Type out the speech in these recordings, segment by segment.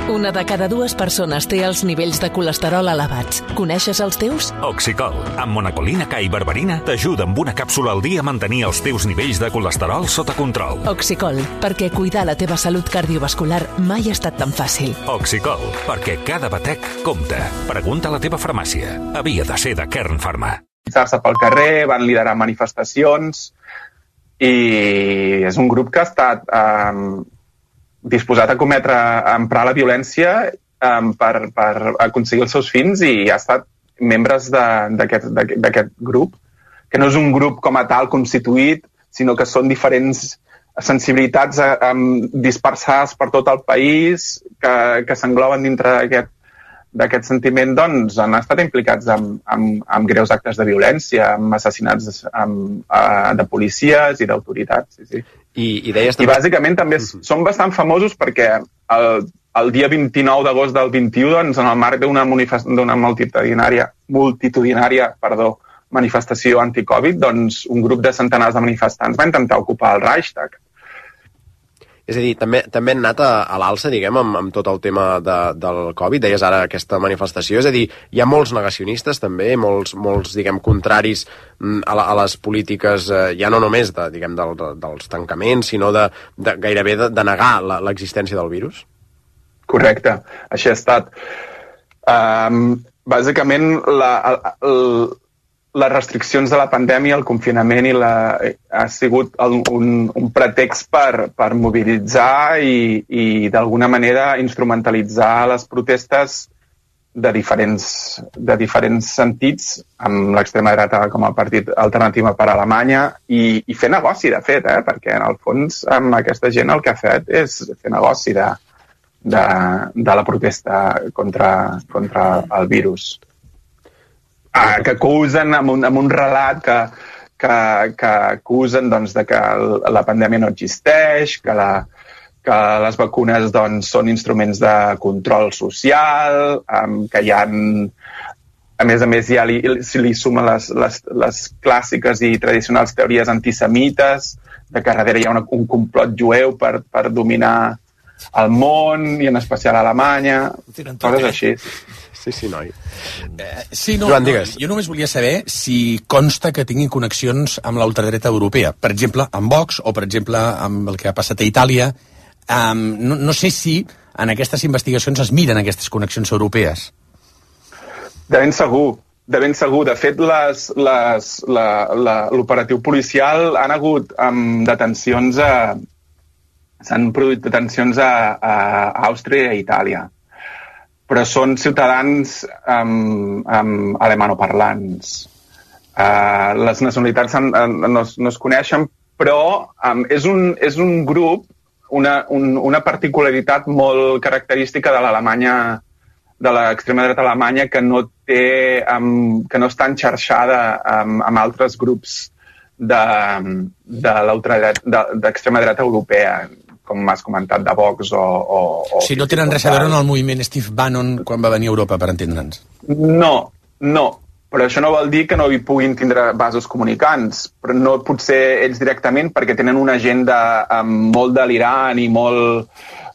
Una de cada dues persones té els nivells de colesterol elevats. Coneixes els teus? Oxicol, amb monacolina K i berberina, t'ajuda amb una càpsula al dia a mantenir els teus nivells de colesterol sota control. Oxicol, perquè cuidar la teva salut cardiovascular mai ha estat tan fàcil. Oxicol, perquè cada batec compta. Pregunta a la teva farmàcia. Havia de ser de Kern Pharma. Pel carrer, van liderar manifestacions i és un grup que ha estat disposat a emprar la violència per aconseguir els seus fins i ha estat membres d'aquest grup, que no és un grup com a tal constituït, sinó que són diferents sensibilitats dispersades per tot el país que s'engloben dintre d'aquest sentiment, doncs han estat implicats en greus actes de violència, amb assassinats de policies i d'autoritats. Sí. I deies també... I bàsicament també són bastant famosos perquè el dia 29 d'agost del 21, doncs, en el marc d'una multitudinària manifestació anti-Covid, doncs, un grup de centenars de manifestants va intentar ocupar el Reichstag. És a dir, també han anat a l'alça, diguem, amb tot el tema del Covid. Deies ara aquesta manifestació. És a dir, hi ha molts negacionistes també, molts diguem, contraris a les polítiques, ja no només dels tancaments, sinó gairebé de negar l'existència del virus? Correcte, així ha estat. Bàsicament, les restriccions de la pandèmia, el confinament ha sigut un pretext per mobilitzar i d'alguna manera instrumentalitzar les protestes de diferents sentits, amb l'extrema dreta com a partit Alternativa per Alemanya i fer negoci, de fet, perquè en el fons amb aquesta gent el que ha fet és fer negoci de la protesta contra el virus. Que acusen amb un relat que acusen doncs, de que la pandèmia no existeix, que les vacunes doncs, són instruments de control social, que hi ha, a més, ja li sumen les clàssiques i tradicionals teories antisemites, de que darrere hi ha un complot jueu per dominar el món, i en especial a Alemanya, coses així. Sí, noi. Joan, digues. Jo només volia saber si consta que tinguin connexions amb la ultradreta europea. Per exemple, amb Vox o, per exemple, amb el que ha passat a Itàlia. No sé si en aquestes investigacions es miren aquestes connexions europees. De ben segur. De fet, l'operatiu policial han hagut detencions s'han produït detencions a Àustria i a Itàlia. Però són ciutadans alemanoparlants. Les nacionalitats no es coneixen, però és un grup, una particularitat molt característica de l'Alemanya, de l'extrema dreta alemanya, que no està enxarxada amb altres grups d'extrema dreta europea, com m'has comentat, de Vox o... Si no tenen res a veure amb el moviment Steve Bannon quan va venir a Europa, per entendre'ns. No, però això no vol dir que no hi puguin tindre vasos comunicants, però no potser ells directament, perquè tenen una agenda molt delirant i molt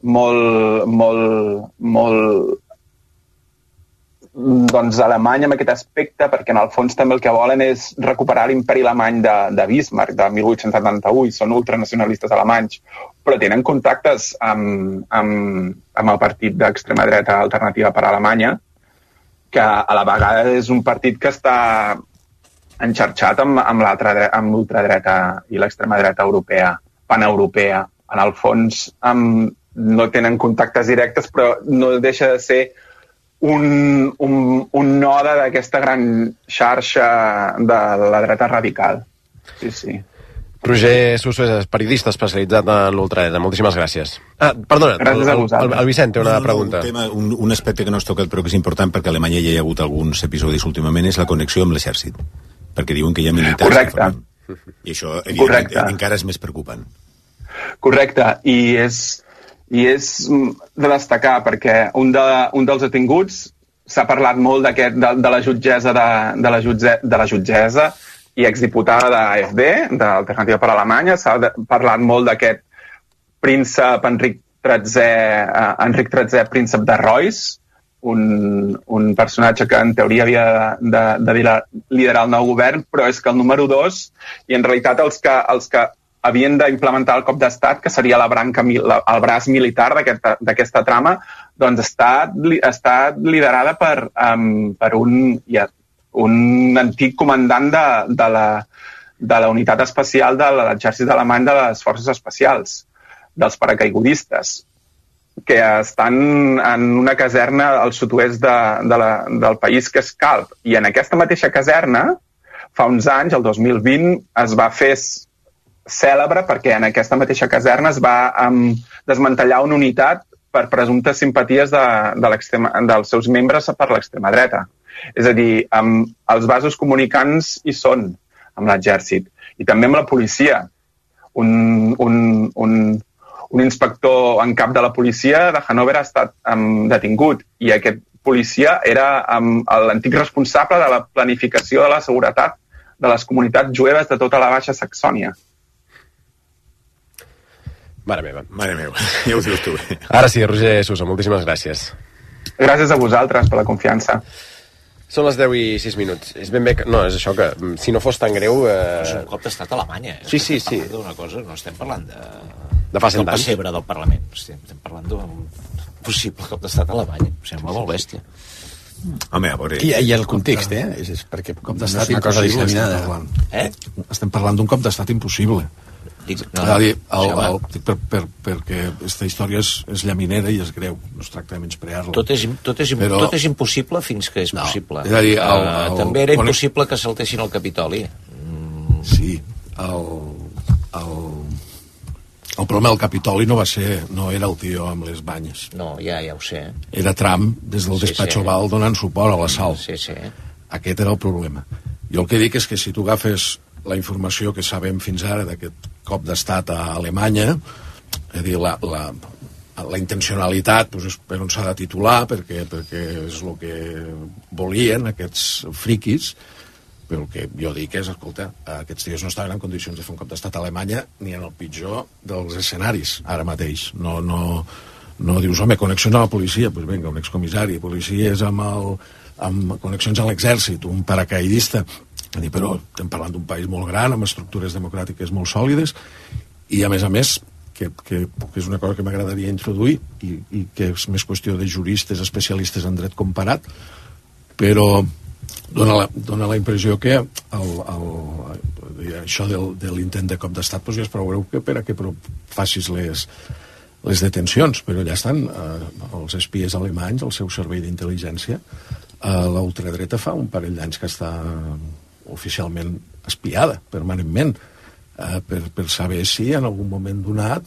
doncs alemany en aquest aspecte, perquè en el fons també el que volen és recuperar l'imperi alemany de Bismarck, de 1871, i són ultranacionalistes alemanys, però tenen contactes amb el partit d'extrema dreta Alternativa per Alemanya, que a la vegada és un partit que està enxarxat amb l'ultradreta i l'extrema dreta europea, paneuropea. En el fons no tenen contactes directes, però no deixa de ser un node d'aquesta gran xarxa de la dreta radical. Sí. Roger Suso és periodista especialitzat en l'ultradreta. Moltíssimes gràcies. Perdona, el Vicent té una pregunta. Un aspecte que no has tocat però que és important perquè a Alemanya ja hi ha hagut alguns episodis últimament és la connexió amb l'exèrcit. Perquè diuen que hi ha militars... Correcte. I això, evidentment, encara és més preocupant. Correcte. I és de destacar perquè un dels detinguts s'ha parlat molt de la jutgessa i exdiputada d'AfD, d'Alternativa per Alemanya, s'ha parlat molt d'aquest príncep Enric Enric XIII, príncep de Rois, un personatge que en teoria havia de liderar el nou govern, però és que el número 2, i en realitat els que havien d'implementar el cop d'estat, que seria el braç militar d'aquesta trama, doncs està liderada per un antic comandant de la unitat especial de l'exèrcit alemany de les forces especials, dels paracaigudistes, que estan en una caserna al sud-oest del país, que és Calp. I en aquesta mateixa caserna, fa uns anys, el 2020, es va fer cèlebre perquè en aquesta mateixa caserna es va desmantellar una unitat per presumptes simpaties dels seus membres per l'extrema dreta. És a dir, els vasos comunicants hi són amb l'exèrcit. I també amb la policia. Un inspector en cap de la policia de Hannover ha estat detingut, i aquest policia era l'antic responsable de la planificació de la seguretat de les comunitats jueves de tota la Baixa Saxònia. Mare meva. Mare meva, ja ho dius tu. Ara sí, Roger Suso, moltíssimes gràcies. Gràcies a vosaltres per la confiança. Són les 10 i 6 minuts. És ben bé que... No, és això que, si no fos tan greu... És un cop d'estat a Alemanya. Sí. D'una cosa, no estem parlant de fa 100 anys. Del pessebre del Parlament. Estem parlant d'un possible cop d'estat a Alemanya. Em sembla molt bèstia. Home, a veure... I el context, és perquè cop d'estat no és una cosa disseminada. Estem parlant d'un cop d'estat impossible. Perquè aquesta història és llaminera i és greu, no es tracta de menysprear-la. Tot és impossible fins que és possible. És a dir, també era impossible que saltessin al Capitoli. Sí, el problema del Capitoli no era el tio amb les banyes. No, ja ho sé. Era Trump des del despatx oval donant suport a l'assalt. Sí. Aquest era el problema. Jo el que dic és que si tu agafes la informació que sabem fins ara d'aquest cop d'estat a Alemanya, és a dir, la intencionalitat és per on s'ha de titular, perquè és el que volien aquests friquis, però el que jo dic és, escolta, aquests tios no estaven en condicions de fer un cop d'estat a Alemanya ni en el pitjor dels escenaris ara mateix. No dius, home, connexions amb la policia, doncs vinga, un excomissari de policies amb connexions amb l'exèrcit, un paracaidista. Però estem parlant d'un país molt gran, amb estructures democràtiques molt sòlides, i a més, que és una cosa que m'agradaria introduir, i que és més qüestió de juristes especialistes en dret comparat, però dona la impressió que això de l'intent de cop d'estat ja és prou greu perquè facis les detencions, però allà estan els espies alemanys, el seu servei d'intel·ligència. La ultradreta fa un parell d'anys que està oficialment espiada permanentment per saber si en algun moment donat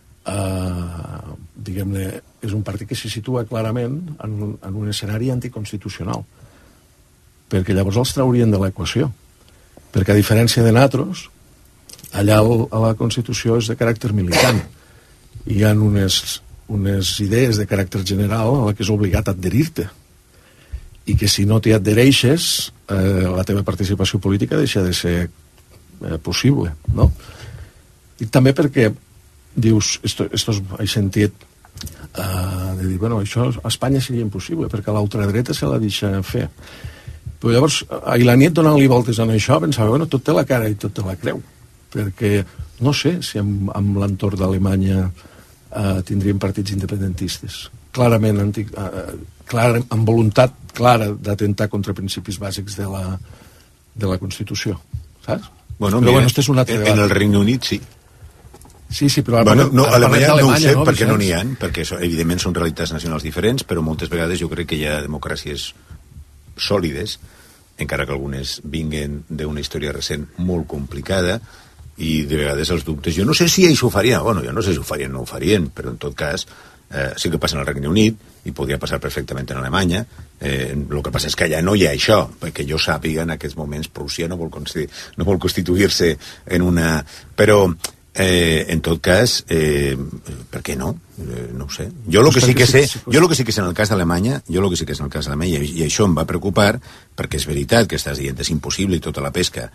diguem-ne, és un partit que se situa clarament en un escenari anticonstitucional, perquè llavors els traurien de l'equació, perquè a diferència de nosaltres, allà la Constitució és de caràcter militant, hi ha unes idees de caràcter general a la que és obligat a adherir-te, i que si no t'hi adhereixes la teva participació política deixa de ser possible, no? I també perquè dius, he sentit de dir, bueno, això a Espanya seria impossible perquè la ultradreta se la deixa fer, però llavors ahir la nit donant-li voltes en això pensava, bueno, tot té la cara i tot té la creu, perquè no sé si amb l'entorn d'Alemanya tindríem partits independentistes clarament amb voluntat clara d'atentar contra principis bàsics de la Constitució, saps? Bueno, però bueno, este és un altre debat. En el Regne Unit sí. Sí, però bueno, Alemanya no ho sé, no, perquè no n'hi ha, perquè evidentment són realitats nacionals diferents, però moltes vegades jo crec que hi ha democràcies sòlides, encara que algunes vinguen d'una història recent molt complicada, i de vegades els dubtes, jo no sé si ells ho farien, bueno, jo no sé si ho farien o no ho farien, però en tot cas sí que passa en el Regne Unit i podria passar perfectament en Alemanya. El que passa és que allà no hi ha això, perquè jo sàpiga en aquests moments Prússia no vol constituir-se en una... Però en tot cas per què no? No ho sé. Jo el que sí que sé és en el cas d'Alemanya, i això em va preocupar, perquè és veritat que estàs dient és impossible i tota la pesca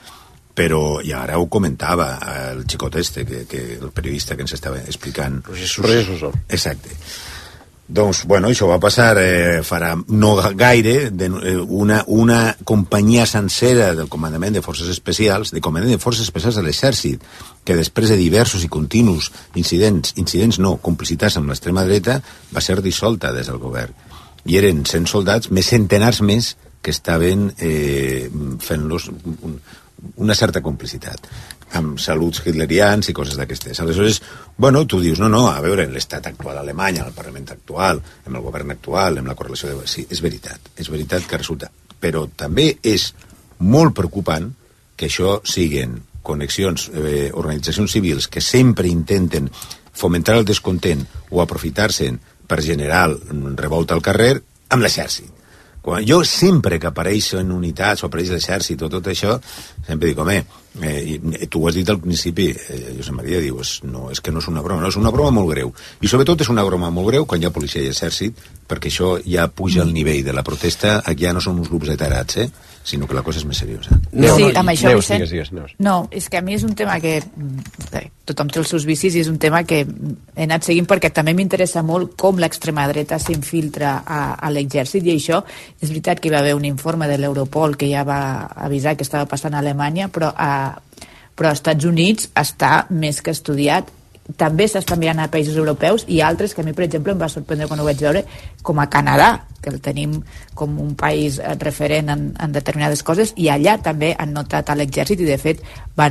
però i ara ho comentava el xicot el periodista que ens estava explicant. Roger Susó. Exacte. Doncs, bueno, això va passar farà no gaire, una companyia sencera del comandament de forces especials, de l'exèrcit, que després de diversos i continus incidents no, complicitats amb l'extrema dreta, va ser dissolta des del govern. I eren 100 soldats, més centenars més, que estaven fent-los una certa complicitat amb saluts hitlerians i coses d'aquestes. Aleshores, bueno, tu dius, no, a veure, en l'estat actual alemany, en el Parlament actual, en el govern actual, en la correlació de... Sí, és veritat que resulta. Però també és molt preocupant que això siguin connexions, organitzacions civils que sempre intenten fomentar el descontent o aprofitar-se'n per generar revolta al carrer amb l'exèrcit. Jo sempre que apareixo en unitats o apareix l'exèrcit o tot això, sempre dic, home, tu ho has dit al principi, Josep Maria, dius, no, és que no és una broma, no, és una broma molt greu. I sobretot és una broma molt greu quan hi ha policia i exèrcit, perquè això ja puja el nivell de la protesta, aquí ja no són uns grups de tarats, sinó que la cosa és més seriosa. Sí, amb això, Vicent, no, és que a mi és un tema que tothom té els seus vicis i és un tema que he anat seguint perquè també m'interessa molt com l'extrema dreta s'infiltra a l'exèrcit, i això és veritat que hi va haver un informe de l'Europol que ja va avisar que estava passant a Alemanya, però als Estats Units està més que estudiat. També s'està mirant a països europeus i altres que a mi, per exemple, em va sorprendre quan ho vaig veure, com a Canadà, que el tenim com un país referent en determinades coses, i allà també han notat a l'exèrcit i, de fet,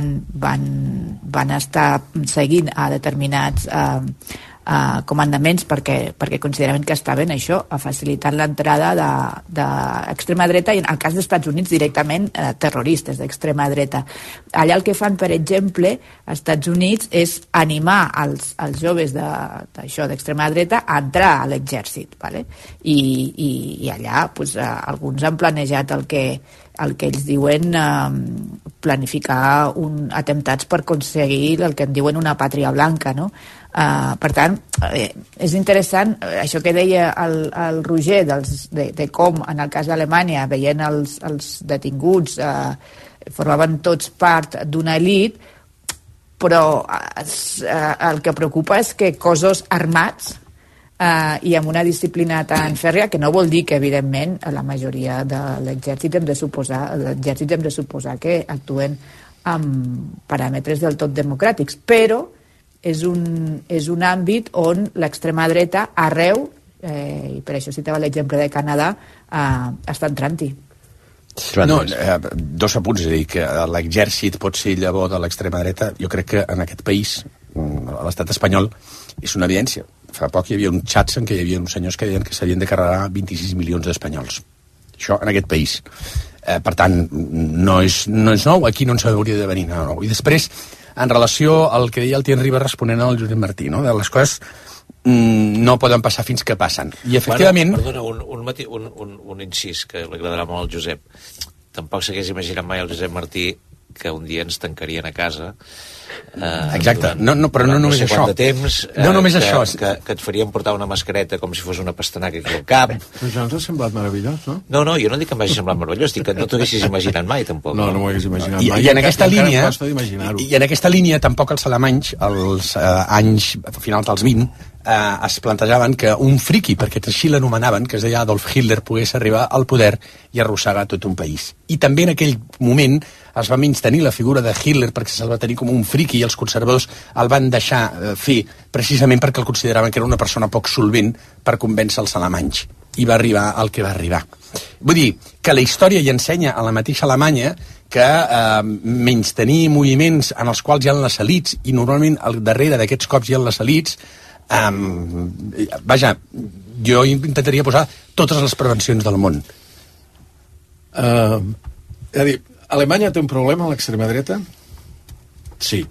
van estar seguint a determinats comandaments perquè consideraven que estaven facilitant l'entrada d'extrema dreta, i en el cas dels Estats Units directament terroristes d'extrema dreta. Allà el que fan, per exemple, als Estats Units és animar els joves d'extrema dreta a entrar a l'exèrcit, ¿vale? I allà alguns han planejat el que ells diuen planificar atemptats per aconseguir el que en diuen una pàtria blanca, no? Per tant, és interessant això que deia el Roger de com en el cas d'Alemanya, veient els detinguts, formaven tots part d'una elit, però el que preocupa és que cossos armats i amb una disciplina tan fèrria, que no vol dir que, evidentment, la majoria de l'exèrcit hem de suposar que actuen amb paràmetres del tot democràtics, però és un àmbit on l'extrema dreta arreu, i per això citava l'exemple de Canadà, està entrant-hi. No, dos apunts, és a dir, que l'exèrcit pot ser llavor de l'extrema dreta. Jo crec que en aquest país, a l'estat espanyol, és una evidència. Fa poc hi havia un xats en què hi havia uns senyors que deien que s'havien de carregar 26 milions d'espanyols. Això en aquest país. Per tant, no és nou, aquí no ens hauria de venir nou. I després, en relació al que deia el Tien Ribas responent al Josep Martí, no? De les coses no poden passar fins que passen. I efectivament... Perdona, un incís que li agradarà molt al Josep. Tampoc s'hagués imaginat mai el Josep Martí que un dia ens tancarien a casa. Exacte, però no només això. Temps, no només això. Que et farien portar una mascareta com si fos una pastanaca aquí al cap. Però això ens ha semblat meravellós, no? No, jo no dic que m'hagi semblat meravellós, dic que no t'ho haguessis imaginat mai, tampoc. No m'ho hagués imaginat mai. I en aquesta línia tampoc els alemanys, als anys finals dels 20, es plantejaven que un friqui, perquè així l'anomenaven, que es deia Adolf Hitler, pogués arribar al poder i arrossegar tot un país. I també en aquell moment es va menystenir la figura de Hitler perquè se'l va tenir com un friqui, i els conservadors el van deixar fer precisament perquè el consideraven que era una persona poc solvent per convèncer els alemanys, i va arribar al que va arribar. Vull dir que la història hi ensenya a la mateixa Alemanya que menystenir moviments en els quals hi ha les elits, i normalment al darrere d'aquests cops hi ha les elits, vaja, jo intentaria posar totes les prevencions del món. És a dir, Alemanya té un problema a l'extrema dreta? Sí.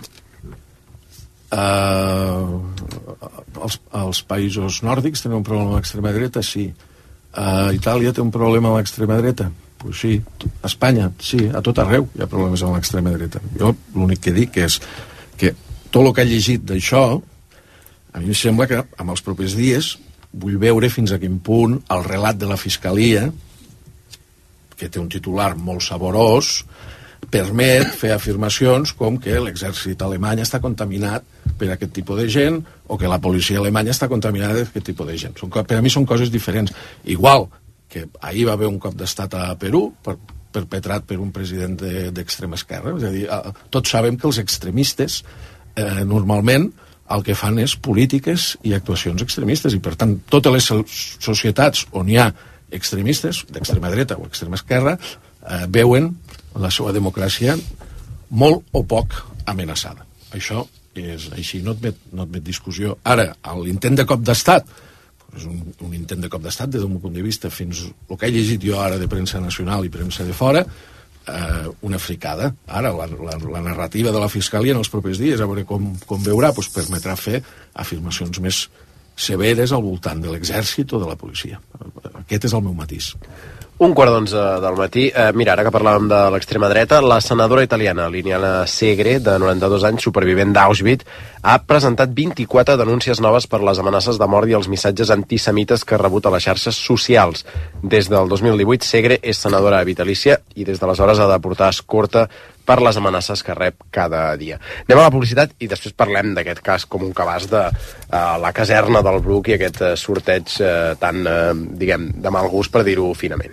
Els països nòrdics tenen un problema a l'extrema dreta? Sí. Itàlia té un problema a l'extrema dreta? Pues sí. Espanya? Sí, a tot arreu hi ha problemes a l'extrema dreta. Jo l'únic que dic és que tot el que he llegit d'això, a mi em sembla que en els propers dies vull veure fins a quin punt el relat de la Fiscalia, que té un titular molt saborós, permet fer afirmacions com que l'exèrcit alemany està contaminat per aquest tipus de gent o que la policia alemanya està contaminada per aquest tipus de gent. Per a mi són coses diferents. Igual que ahir va haver un cop d'estat a Perú perpetrat per un president d'extrema esquerra. És a dir, tots sabem que els extremistes normalment el que fan és polítiques i actuacions extremistes i per tant totes les societats on hi ha extremistes d'extrema dreta o extrema esquerra veuen la seva democràcia molt o poc amenaçada. Això és així, no admet discussió. Ara, l'intent de cop d'estat és un intent de cop d'estat des del meu punt de vista fins el que he llegit jo ara de premsa nacional i premsa de fora, una fricada. Ara, la narrativa de la Fiscalia en els propers dies, a veure com veurà, permetrà fer afirmacions més severes al voltant de l'exèrcit o de la policia. Aquest és el meu matís. 11:15 del matí. Mira, ara que parlàvem de l'extrema dreta, la senadora italiana Liliana Segre, de 92 anys, supervivent d'Auschwitz, ha presentat 24 denúncies noves per les amenaces de mort i els missatges antisemites que ha rebut a les xarxes socials. Des del 2018, Segre és senadora vitalícia i des d'aleshores ha de portar escorta per les amenaces que rep cada dia. Anem a la publicitat i després parlem d'aquest cas com un cabàs de la caserna del Bruc i aquest sorteig tan, diguem, de mal gust, per dir-ho finament.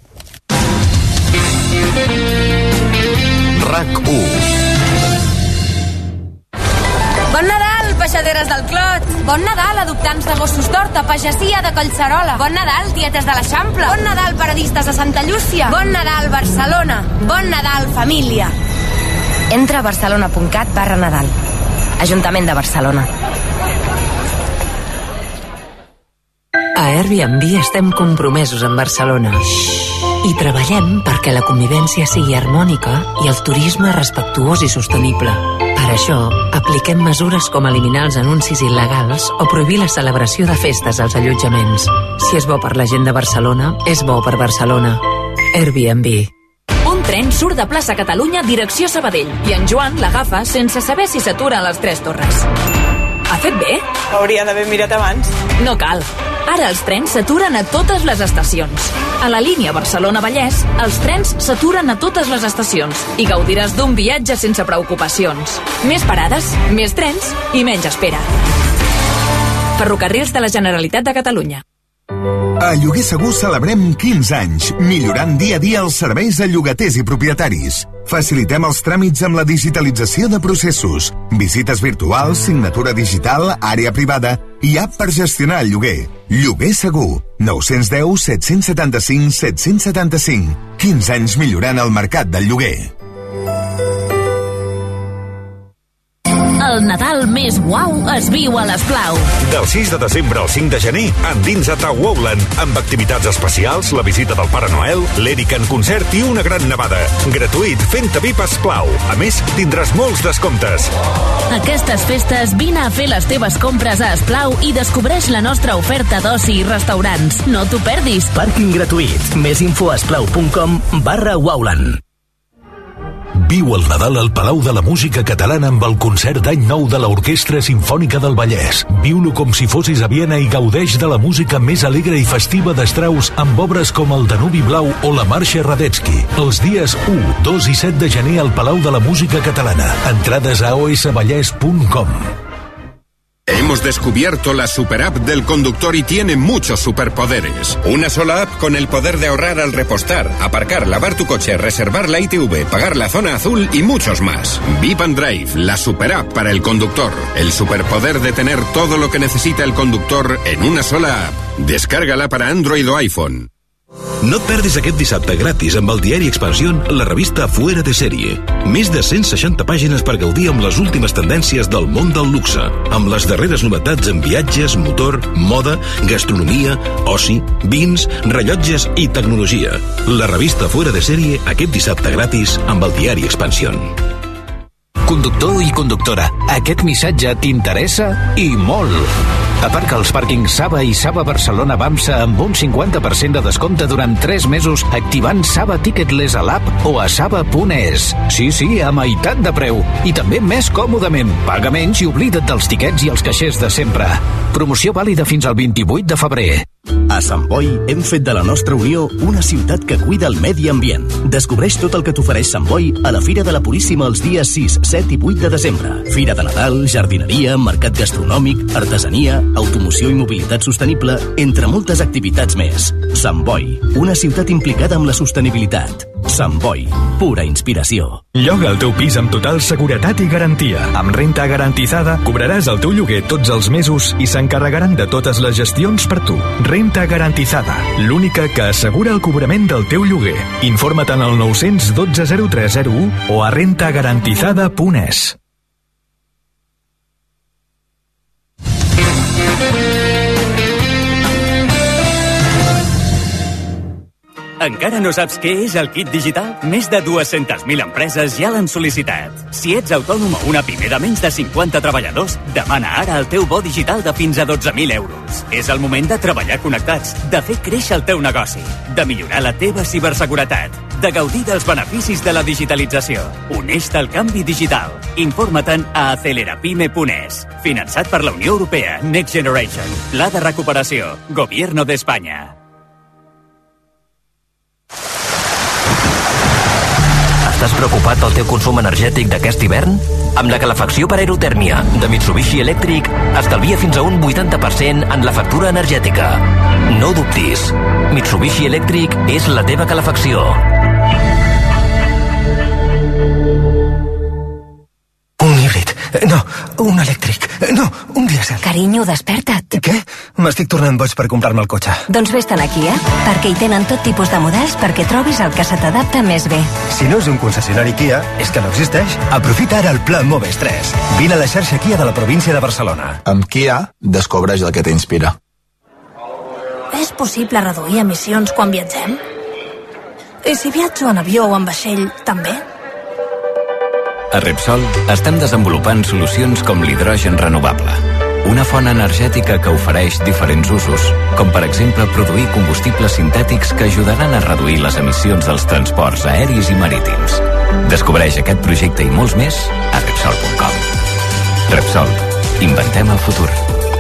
RAC1. Bon Nadal, peixaderes del Clot! Bon Nadal, adoptants de gossos d'Horta, pagesia de Collserola! Bon Nadal, tietes de l'Eixample! Bon Nadal, paradistes de Santa Llúcia! Bon Nadal, Barcelona! Bon Nadal, família! Entra a barcelona.cat/Nadal. Ajuntament de Barcelona. A Airbnb estem compromesos amb Barcelona i treballem perquè la convivència sigui harmònica i el turisme respectuós i sostenible. Per això, apliquem mesures com eliminar els anuncis il·legals o prohibir la celebració de festes als allotjaments. Si és bo per la gent de Barcelona, és bo per Barcelona. Airbnb. Un tren surt de plaça Catalunya direcció Sabadell i en Joan l'agafa sense saber si s'atura a les 3 Torres. Ha fet bé? Hauria d'haver mirat abans. No cal. Ara els trens s'aturen a totes les estacions. A la línia Barcelona-Vallès, els trens s'aturen a totes les estacions i gaudiràs d'un viatge sense preocupacions. Més parades, més trens i menys espera. Ferrocarrils de la Generalitat de Catalunya. A Lloguer Segur celebrem 15 anys, millorant dia a dia els serveis a llogaters i propietaris. Facilitem els tràmits amb la digitalització de processos, visites virtuals, signatura digital, àrea privada i app per gestionar el lloguer. Lloguer Segur, 910 775 775. 15 anys millorant el mercat del lloguer. El Nadal més guau es viu a l'Esplau. Del 6 de desembre al 5 de gener, endinsa't a Wowland, amb activitats especials, la visita del Pare Noel, l'Eric en concert i una gran nevada. Gratuït, fent-te VIP a Esplau. A més, tindràs molts descomptes. Aquestes festes vine a fer les teves compres a Esplau i descobreix la nostra oferta d'oci i restaurants. No t'ho perdis. Pàrquing gratuït. Més info a esplau.com/Wowland. Viu el Nadal al Palau de la Música Catalana amb el concert d'any nou de l'Orquestra Simfònica del Vallès. Viu-lo com si fossis a Viena i gaudeix de la música més alegre i festiva de Strauss amb obres com el Danubi Blau o la Marxa Radetzky. Els dies 1, 2 i 7 de gener al Palau de la Música Catalana. Entrades a osvallès.com. Hemos descubierto la superapp del conductor y tiene muchos superpoderes. Una sola app con el poder de ahorrar al repostar, aparcar, lavar tu coche, reservar la ITV, pagar la zona azul y muchos más. VIP and Drive, la superapp para el conductor. El superpoder de tener todo lo que necesita el conductor en una sola app. Descárgala para Android o iPhone. No et perdis aquest dissabte gratis amb el diari Expansión, la revista Fuera de Sèrie. Més de 160 pàgines per gaudir amb les últimes tendències del món del luxe, amb les darreres novetats en viatges, motor, moda, gastronomia, oci, vins, rellotges i tecnologia. La revista Fuera de Sèrie aquest dissabte gratis amb el diari Expansión. Conductor i conductora, aquest missatge t'interessa i molt. Aparca als pàrquings Saba i Saba Barcelona Bamsa amb un 50% de descompte durant 3 mesos activant Saba Ticketless a l'app o a saba.es. Sí, a meitat de preu. I també més còmodament. Paga menys i oblida't dels tiquets i els caixers de sempre. Promoció vàlida fins al 28 de febrer. A Sant Boi hem fet de la nostra Unió una ciutat que cuida el medi ambient. Descobreix tot el que t'ofereix Sant Boi a la Fira de la Puríssima els dies 6, 7 i 8 de desembre. Fira de Nadal, jardineria, mercat gastronòmic, artesania, automoció i mobilitat sostenible, entre moltes activitats més. Sant Boi, una ciutat implicada amb la sostenibilitat. Sant Boi, pura inspiració. Lloga el teu pis amb total seguretat i garantia. Amb renta garantizada cobraràs el teu lloguer tots els mesos i s'encarregaran de totes les gestions per tu. Renta garantizada, l'única que assegura el cobrament del teu lloguer. Informa't al 912 0301 o a rentagarantizada.es. Encara no saps què és el kit digital? Més de 200.000 empreses ja l'han sol·licitat. Si ets autònom o una pime de menys de 50 treballadors, demana ara el teu bo digital de fins a 12.000 euros. És el moment de treballar connectats, de fer créixer el teu negoci, de millorar la teva ciberseguretat, de gaudir dels beneficis de la digitalització. Uneix-te al canvi digital. Informa-te'n a acelerapime.es. Finançat per la Unió Europea, Next Generation, Pla de Recuperació, Gobierno de España. Estàs preocupat pel teu consum energètic d'aquest hivern? Amb la calefacció per aerotèrmia de Mitsubishi Electric estalvia fins a un 80% en la factura energètica. No dubtis. Mitsubishi Electric és la teva calefacció. Un híbrid. No, un elèctric. No, un dièsel. Carinyo, desperta't. Què? M'estic tornant boig per comprar-me el cotxe. Doncs vés-te'n aquí, perquè hi tenen tot tipus de models perquè trobis el que se t'adapta més bé. Si no és un concessionari Kia, és que no existeix. Aprofita ara el Pla Moves 3. Vine a la xarxa Kia de la província de Barcelona. Amb Kia, descobreix el que t'inspira. És possible reduir emissions quan viatgem? I si viatjo en avió o en vaixell, també? A Repsol estem desenvolupant solucions com l'hidrogen renovable, una font energètica que ofereix diferents usos, com per exemple produir combustibles sintètics que ajudaran a reduir les emissions dels transports aeris i marítims. Descobreix aquest projecte i molts més a Repsol.com. Repsol. Inventem el futur.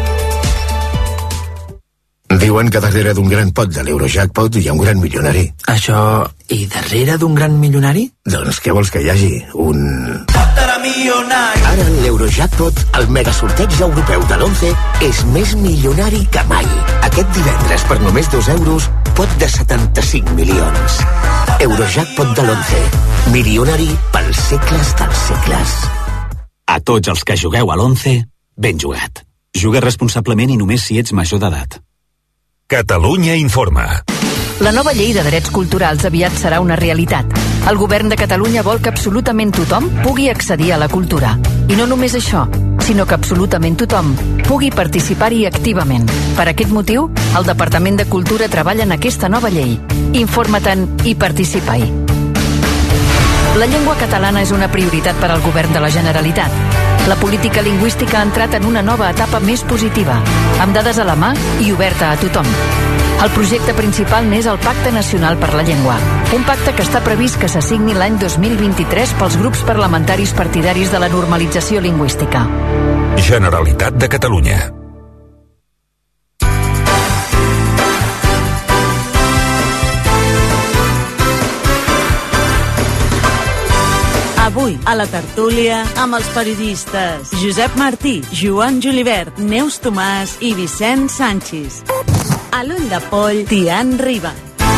Diuen que darrere d'un gran pot de l'Eurojackpot hi ha un gran milionari. Això... i darrere d'un gran milionari? Doncs què vols que hi hagi? Ara en l'Eurojackpot, el megasorteig europeu de l'11 és més milionari que mai. Aquest divendres, per només 2 euros, pot de 75 milions. Eurojackpot de l'11. Milionari pels segles dels segles. A tots els que jugueu a l'11, ben jugat. Juga responsablement i només si ets major d'edat. Catalunya informa. La nova llei de drets culturals aviat serà una realitat. El govern de Catalunya vol que absolutament tothom pugui accedir a la cultura. I no només això, sinó que absolutament tothom pugui participar-hi activament. Per aquest motiu, el Departament de Cultura treballa en aquesta nova llei. Informa-te'n i participa-hi. La llengua catalana és una prioritat per al govern de la Generalitat. La política lingüística ha entrat en una nova etapa més positiva, amb dades a la mà i oberta a tothom. El projecte principal n'és el Pacte Nacional per la Llengua, un pacte que està previst que s'assigni l'any 2023 pels grups parlamentaris partidaris de la normalització lingüística. Generalitat de Catalunya. Avui, a la tertúlia, amb els periodistes Josep Martí, Joan Julivert, Neus Tomàs i Vicent Sánchez. A l'ull de poll, Tian Riba.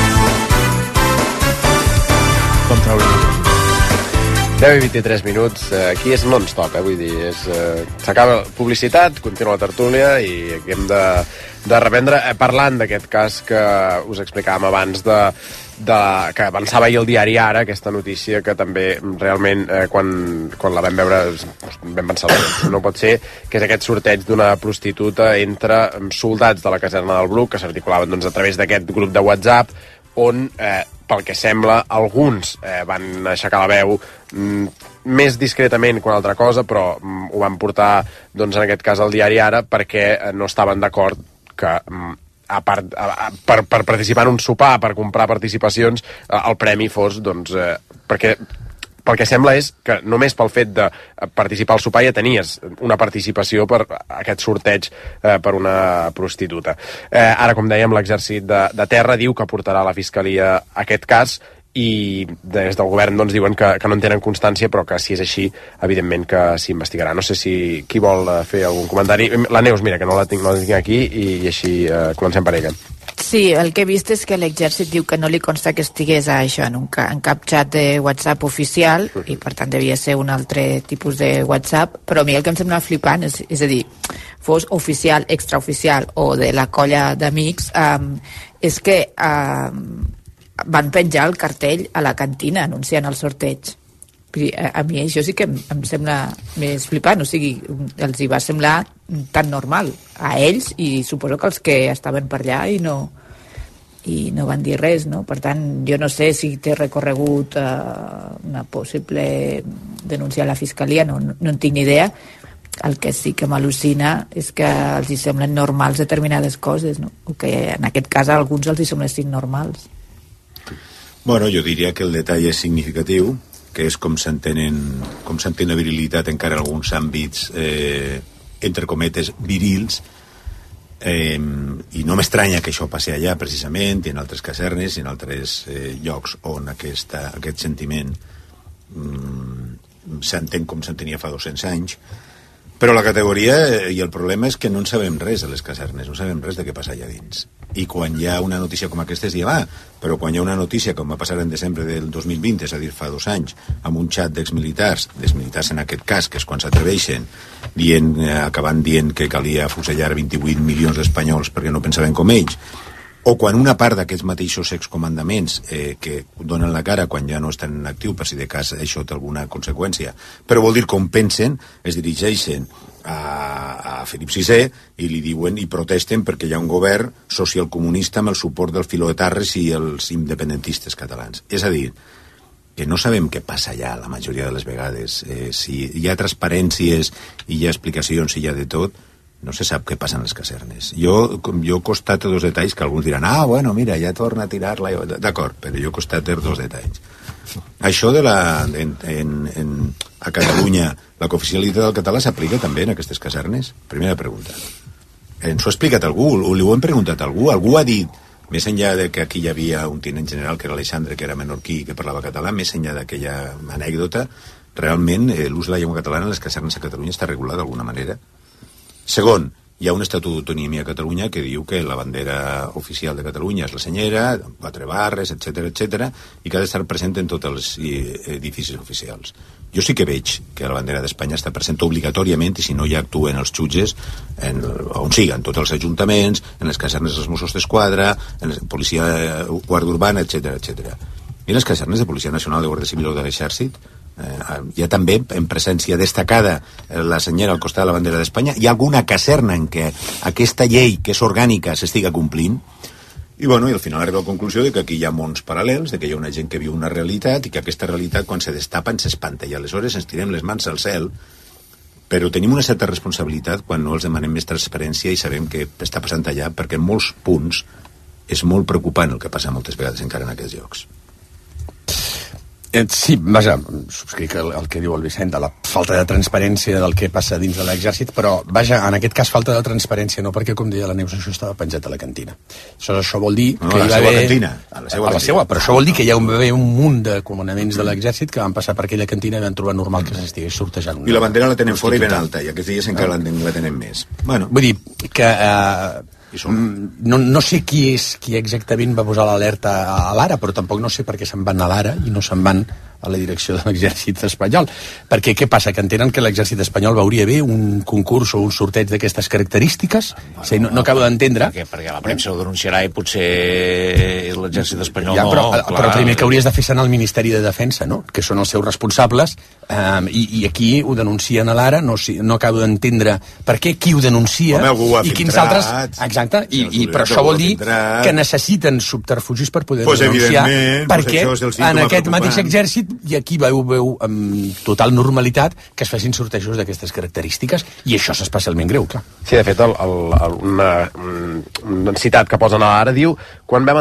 Com treure 10 i 23 minuts, aquí és non-stop, vull dir, s'acaba publicitat, continua la tertúlia i aquí hem de reprendre parlant d'aquest cas que us explicàvem abans que avançava ahir el diari Ara, aquesta notícia que també realment quan la vam veure vam pensar, no pot ser, que és aquest sorteig d'una prostituta entre soldats de la caserna del Bruc que s'articulaven a través d'aquest grup de WhatsApp on, pel que sembla, alguns van aixecar la veu més discretament que una altra cosa, però ho van portar, en aquest cas, al diari Ara perquè no estaven d'acord que per participar en un sopar, per comprar participacions, el premi fos, perquè pel que sembla és que només pel fet de participar al sopar ja tenies una participació per aquest sorteig per una prostituta. Ara, com dèiem, l'exèrcit de terra diu que portarà a la Fiscalia aquest cas i des del govern doncs, diuen que no en tenen constància, però que si és així, evidentment que s'investigarà. No sé si qui vol fer algun comentari. La Neus, mira, que no la tinc aquí, i així comencem per ella. Sí, el que he vist és que l'exèrcit diu que no li consta que estigués en cap xat de WhatsApp oficial i per tant devia ser un altre tipus de WhatsApp, però a mi el que em sembla flipant és a dir, fos oficial, extraoficial o de la colla d'amics, és que van penjar el cartell a la cantina anunciant el sorteig. A mi això sí que em sembla més flipant, o sigui, els hi va semblar tan normal a ells i suposo que els que estaven per allà i no van dir res, no? Per tant, jo no sé si té recorregut una possible denúncia a la Fiscalia, no en tinc ni idea. El que sí que m'al·lucina és que els hi semblen normals determinades coses, no? O que en aquest cas a alguns els hi semblessin normals. Bueno, jo diria que el detall és significatiu, que és com s'entén la virilitat encara en alguns àmbits entre cometes virils, i no m'estranya que això passi allà precisament, i en altres casernes i en altres llocs on aquest sentiment s'entén com s'entenia fa 200 anys, però la categoria i el problema és que no en sabem res de les casernes, no sabem res de què passa allà dins. I quan hi ha una notícia com aquesta es diu, però quan hi ha una notícia com va passar en desembre del 2020, és a dir, fa 2 anys, amb un xat d'exmilitars en aquest cas, que és quan s'atreveixen, acabant dient que calia fusellar 28 milions d'espanyols perquè no pensaven com ells, o quan una part d'aquests mateixos excomandaments que donen la cara quan ja no estan en actiu, per si de cas això té alguna conseqüència, però vol dir com pensen, es dirigeixen a Felip VI i li diuen i protesten perquè hi ha un govern socialcomunista amb el suport del Filoetarres i els independentistes catalans. És a dir, que no sabem què passa allà la majoria de les vegades. Si hi ha transparències i hi ha explicacions i hi ha de tot, no se sap què passa en les casernes. Jo constato 2 detalls que alguns diran, bueno, mira, ja torna a tirar-la. D'acord, però jo constato 2 detalls. Això de a Catalunya, la cooficialitat del català s'aplica també en aquestes casernes? Primera pregunta. Ens ho ha explicat algú? Li ho hem preguntat a algú? Algú ha dit, més enllà de que aquí hi havia un tinent general que era Alexandre, que era menorquí i que parlava català, més enllà d'aquella anècdota, realment l'ús de la llengua catalana en les casernes a Catalunya està regulat d'alguna manera? Segon, hi ha un estatut d'autonomia a Catalunya que diu que la bandera oficial de Catalunya és la senyera, 4 barres, etc, i que ha d'estar present en tots els edificis oficials. Jo sí que veig que la bandera d'Espanya està present obligatòriament, i si no ja actuen els jutges on siguen, tots els ajuntaments, en les casernes dels Mossos d'Esquadra, en la policia guàrdia urbana, etc. I les casernes de Policia Nacional, de Guàrdia Civil o de l'Exèrcit, hi ha també en presència destacada la senyera al costat de la bandera d'Espanya. Hi ha alguna caserna en què aquesta llei, que és orgànica, s'estiga complint? I al final arriba a la conclusió de que aquí hi ha mons paral·lels, de que hi ha una gent que viu una realitat i que aquesta realitat, quan se destapa, ens espanta, i aleshores ens tirem les mans al cel, però tenim una certa responsabilitat quan no els demanem més transparència i sabem què està passant allà, perquè en molts punts és molt preocupant el que passa moltes vegades encara en aquests llocs. Sí, vaja, subscric el que diu el Vicent de la falta de transparència del que passa dins de l'exèrcit, però vaja, en aquest cas falta de transparència no, perquè com deia la Neus, això estava penjat a la cantina. Això vol dir que hi va haver... A la seva, però això vol dir que hi ha un munt de comandaments de l'exèrcit que van passar per aquella cantina i van trobar normal que s'estigués sortejant. I la bandera la tenen fora i ben alta, i aquests dies encara la tenen més. Vull dir que... No sé qui exactament va posar l'alerta a l'Ara, però tampoc no sé per què se'n van a l'Ara i no se'n van a la direcció de l'exèrcit espanyol, perquè què passa? Que entenen que l'exèrcit espanyol veuria bé un concurs o un sorteig d'aquestes característiques? No acabo d'entendre. Perquè la premsa ho denunciarà i potser l'exèrcit espanyol però primer que hauries de fer se'n al Ministeri de Defensa, no? Que són els seus responsables, i aquí ho denuncien a l'Ara, no acabo d'entendre per què, qui ho denuncia i quins altres... Exacte, però això vol dir que necessiten subterfugis per poder denunciar, perquè en aquest mateix exèrcit i aquí veu amb total normalitat que es facin sortejos d'aquestes característiques, i això és especialment greu, clar. Sí, de fet, un citat que posen a l'Ara diu: quan vam entrar a l'exèrcit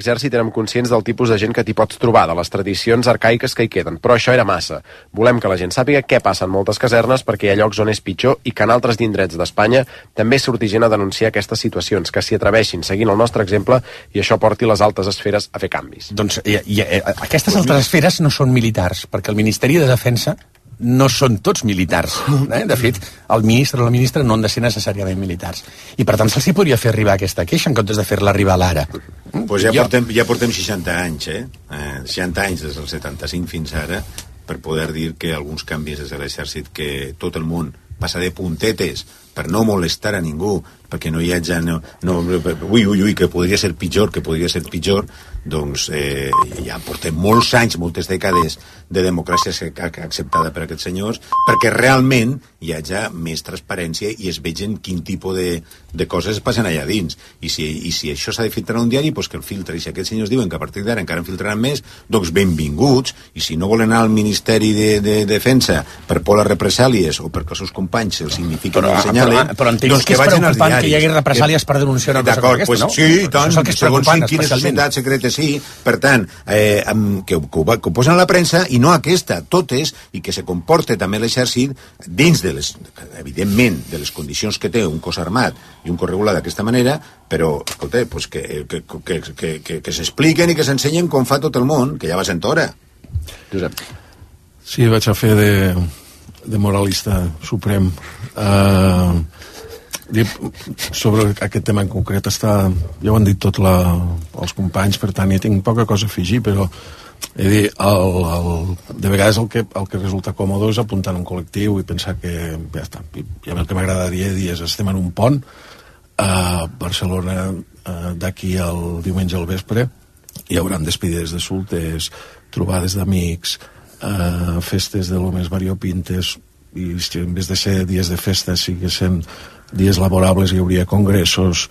l'exèrcit érem conscients del tipus de gent que t'hi pots trobar, de les tradicions arcaiques que hi queden, però això era massa. Volem que la gent sàpiga què passa en moltes casernes perquè hi ha llocs on és pitjor i que en altres indrets d'Espanya també surti gent a denunciar aquestes situacions, que s'hi atreveixin seguint el nostre exemple i això porti les altes esferes a fer canvis. Doncs aquestes altres esferes no són militars, perquè el Ministeri de Defensa no són tots militars. De fet, el ministre o la ministra no han de ser necessàriament militars. I per tant se'ls podria fer arribar aquesta queixa en comptes de fer-la arribar a l'ara. Pues ja portem 60 anys, 60 anys des del 75 fins ara, per poder dir que alguns canvis des de l'exèrcit, que tot el món passa de puntetes per no molestar a ningú, perquè no hi hagi ui, que podria ser pitjor, doncs ja portem molts anys, moltes dècades de democràcia acceptada per aquests senyors, perquè realment hi hagi més transparència i es vegin quin tipus de coses passen allà dins. I si això s'ha de filtrar en un diari, doncs que el filtre. I si aquests senyors diuen que a partir d'ara encara en filtraran més, doncs benvinguts. I si no volen anar al Ministeri de Defensa per por les represàlies o perquè els seus companys se'ls signifiquen o assenyalen, però entenc que és preocupant que hi hagi represàlies per denunciar una cosa com aquesta, no? Sí, i tant, segons quina societat secreta sí. Per tant, que ho posen a la premsa i no aquesta, totes, i que se comporte també l'exèrcit dins de les, evidentment, de les condicions que té un cos armat i un cos regular d'aquesta manera, però, escolta, pues que s'expliquen i que s'ensenyen com fa tot el món, que ja va sent hora. Josep. Sí, vaig a fer de moralista suprem. Sobre aquest tema en concret ja ho han dit tot els companys, per tant hi tinc poca cosa a afegir, però he dit, de vegades el que resulta còmode és apuntar en un col·lectiu i pensar que ja està. I a mi el que m'agradaria dir és estem en un pont a Barcelona d'aquí al diumenge al vespre hi haurà despedides de solters, trobades d'amics, festes de lo més variopintes, i en vez de ser dies de festa siguessin dies laborables, hi hauria congressos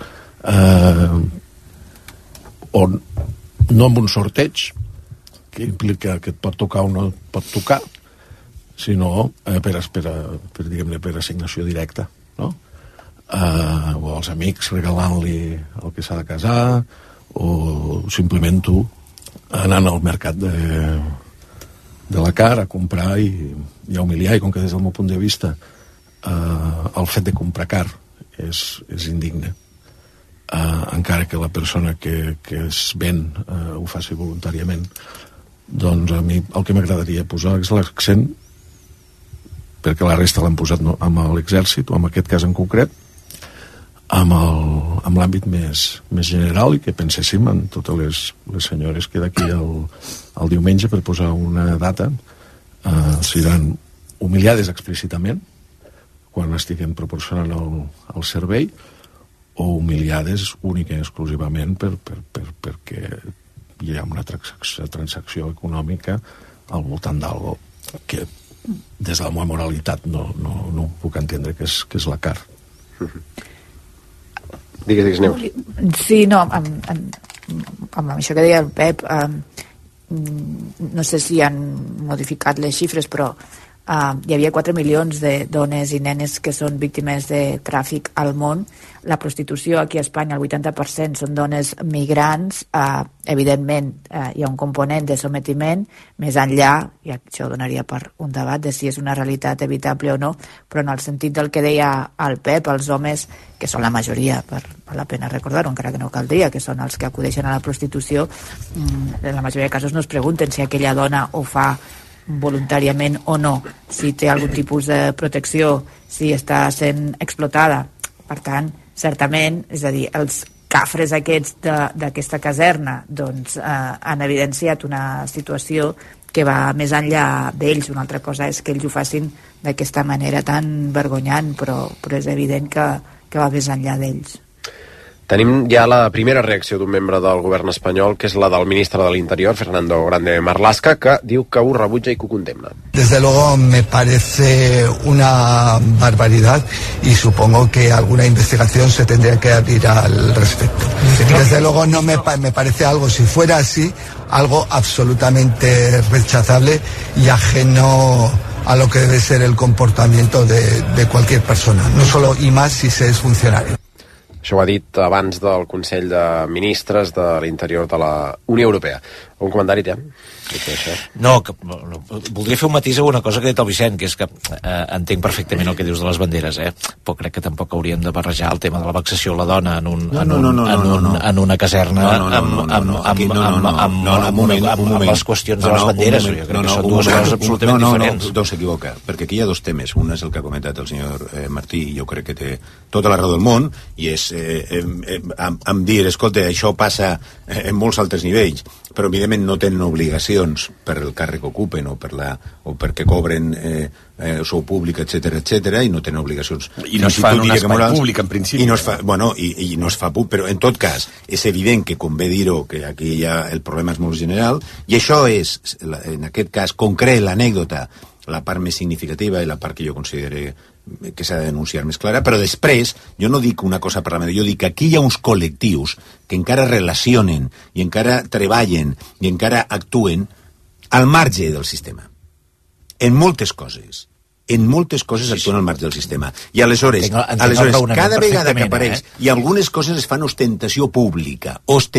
on no amb un sorteig que implica que et pot tocar o no et pot tocar, sinó per assignació directa, no? O als amics regalant-li el que s'ha de casar, o simplement tu anant al mercat de la cara a comprar i a humiliar, i com que des del meu punt de vista el fet de comprar car és indigne, encara que la persona que es ven ho faci voluntàriament. Doncs a mi el que m'agradaria posar és l'accent, perquè la resta l'han posat amb l'exèrcit, o en aquest cas en concret, amb l'àmbit més general, i que penséssim en totes les senyores que d'aquí al diumenge, per posar una data, seran humiliades explícitament quan estiguen proporcionant el servei, o humiliades única i exclusivament perquè hi ha una transacció econòmica al voltant d'algo que des de la meva moralitat no puc entendre que és la car. Digues, Neus. Sí, no, amb això que deia el Pep, no sé si han modificat les xifres, però hi havia 4 milions de dones i nenes que són víctimes de tràfic al món. La prostitució aquí a Espanya, el 80% són dones migrants. Evidentment hi ha un component de sometiment més enllà, i això donaria per un debat de si és una realitat evitable o no, però en el sentit del que deia el Pep, els homes, que són la majoria, val la pena recordar-ho, encara que no caldria, que són els que acudeixen a la prostitució, en la majoria de casos no es pregunten si aquella dona ho fa voluntàriament o no, si té algun tipus de protecció, si està sent explotada. Per tant, certament, és a dir, els cafres aquests d'aquesta caserna doncs han evidenciat una situació que va més enllà d'ells. Una altra cosa és que ells ho facin d'aquesta manera tan vergonyant, però és evident que va més enllà d'ells. Tenim ja la primera reacció d'un membre del govern espanyol, que és la del ministre de l'Interior, Fernando Grande Marlaska, que diu que ho rebutja i que ho condemna. Desde luego me parece una barbaridad y supongo que alguna investigación se tendría que abrir al respecto. Desde luego no me parece algo, si fuera así, algo absolutamente rechazable y ajeno a lo que debe ser el comportamiento de cualquier persona, no solo y más si se es funcionario. Això ho ha dit abans del Consell de Ministres de l'Interior de la Unió Europea. Un comentari, té? No, voldria fer un matís a una cosa que ha dit el Vicent, que és que entenc perfectament el que dius de les banderes, però crec que tampoc hauríem de barrejar el tema de la vexació a la dona en una caserna amb les qüestions de les banderes. Jo crec que són dues coses absolutament diferents. No, s'equivoca, perquè aquí hi ha dos temes. Un és el que ha comentat el senyor Martí, i jo crec que té tota la raó del món, i és em dir, escolta, això passa en molts altres nivells, però evidentment no tenen obligacions per el càrrec que ocupen o perquè cobren sou públic, etc, i no tenen obligacions. I no es fa en un espai públic, en principi. I no es fa públic, però en tot cas és evident que convé dir-ho, que aquí ja el problema és molt general, i això és, en aquest cas concret, l'anècdota, la part més significativa i la part que jo considero que s'ha de denunciar més clara, però després jo no dic una cosa per la meva, jo dic que aquí hi ha uns col·lectius que encara relacionen i encara treballen i encara actuen al marge del sistema en moltes coses actuen al marge del sistema, i aleshores cada vegada que apareix i algunes coses es fan ostentació pública,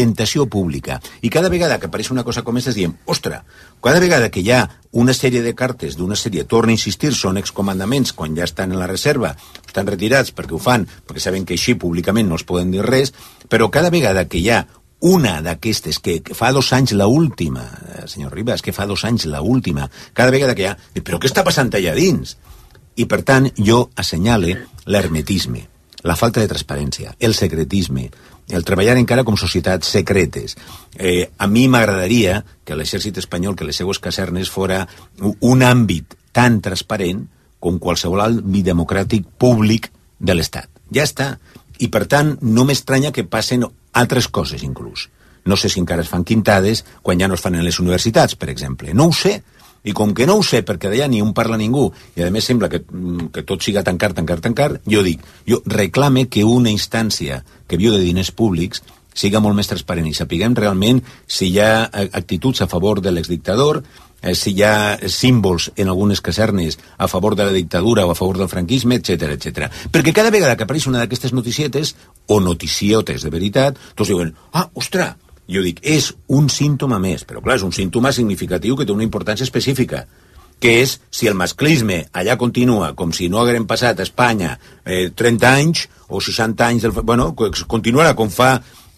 i cada vegada que apareix una cosa com aquesta diem, ostres, cada vegada que hi ha una sèrie de cartes d'una sèrie, torna a insistir, són excomandaments quan ja estan en la reserva, estan retirats perquè ho fan, perquè saben que així públicament no es poden dir res, però cada vegada que hi ha una d'aquestes, que fa 2 anys l'última, senyor Ribas, que fa 2 anys l'última, cada vegada que hi ha... Però què està passant allà dins? I, per tant, jo assenyale l'hermetisme, la falta de transparència, el secretisme, el treballar encara com societats secretes. A mi m'agradaria que l'exèrcit espanyol, que les seues casernes fora un àmbit tan transparent com qualsevol àmbit democràtic públic de l'Estat. Ja està. I, per tant, no m'estranya que passen altres coses, inclús. No sé si encara es fan quintades quan ja no es fan en les universitats, per exemple. No ho sé. I com que no ho sé, perquè d'allà ni un parla ningú, i a més sembla que tot siga tancar, jo dic, jo reclame que una instància que viu de diners públics siga molt més transparent i sapiguem realment si hi ha actituds a favor de l'exdictador, si hi ha símbols en algunes casernes a favor de la dictadura o a favor del franquisme, etc. Perquè cada vegada que apareix una d'aquestes noticietes, o noticiotes de veritat, tots diuen, ostres, jo dic, és un símptoma més, però clar, és un símptoma significatiu que té una importància específica, que és si el masclisme allà continua com si no hagueren passat a Espanya 30 anys o 60 anys, continuarà com fa,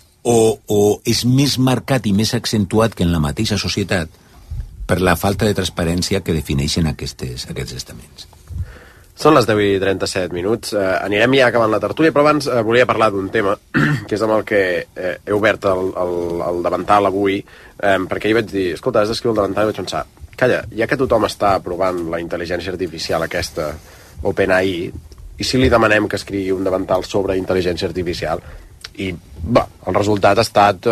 o és més marcat i més accentuat que en la mateixa societat per la falta de transparència que defineixen aquests estaments. Són les 10:37. Anirem ja acabant la tertúlia, però abans volia parlar d'un tema, que és amb el que he obert el davantal avui, perquè ahir vaig dir, escolta, has d'escriure el davantal, i vaig pensar, calla, ja que tothom està aprovant la intel·ligència artificial aquesta, OpenAI, i si li demanem que escrigui un davantal sobre intel·ligència artificial? I, el resultat ha estat,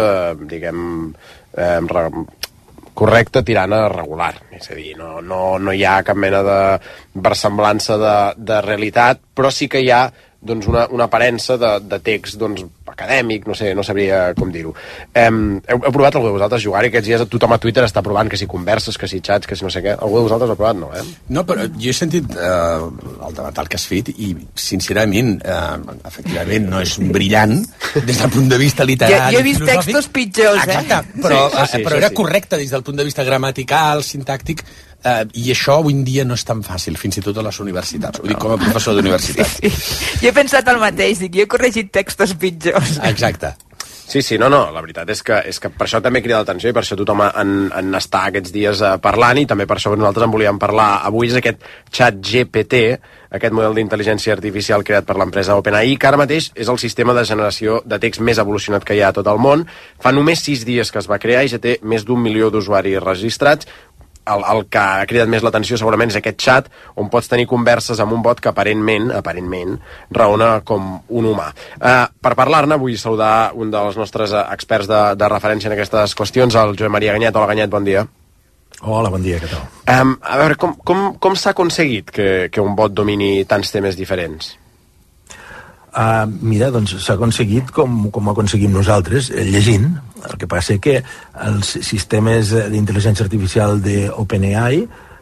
correcte tirant a regular, és a dir, no hi ha cap mena de versemblança de realitat, però sí que hi ha una aparença de text acadèmic, no sabria com dir-ho. Heu provat algú de vosaltres jugar-hi? Aquests dies tothom a Twitter està provant que si converses, que si xats, que si no sé què. Algú de vosaltres ha provat? No, No, però jo he sentit el debat que has fet i, sincerament, efectivament, no és brillant des del punt de vista literari. Jo he vist textos pitjors, Exacte, però era correcte des del punt de vista gramatical, sintàctic, i això avui en dia no és tan fàcil, fins i tot a les universitats. Ho dic com a professor d'universitat. Sí. Jo he pensat el mateix, jo he corregit textos pitjors. Exacte. Sí, no, la veritat és que per això també crida l'atenció i per això tothom en està aquests dies parlant, i també per això nosaltres en volíem parlar avui, és aquest ChatGPT, aquest model d'intel·ligència artificial creat per l'empresa OpenAI, que ara mateix és el sistema de generació de text més evolucionat que hi ha a tot el món. Fa només 6 dies que es va crear i ja té més d'1 milió d'usuaris registrats. El que ha cridat més l'atenció segurament és aquest xat on pots tenir converses amb un bot que aparentment raona com un humà. Per parlar-ne vull saludar un dels nostres experts de referència en aquestes qüestions, el Joan Maria Ganyet. Hola, Ganyet, bon dia. Hola, bon dia, què tal? A veure, com s'ha aconseguit que un bot domini tants temes diferents? Mira, doncs s'ha aconseguit com ho aconseguim nosaltres, llegint. El que passa que els sistemes d'intel·ligència artificial d'OpenAI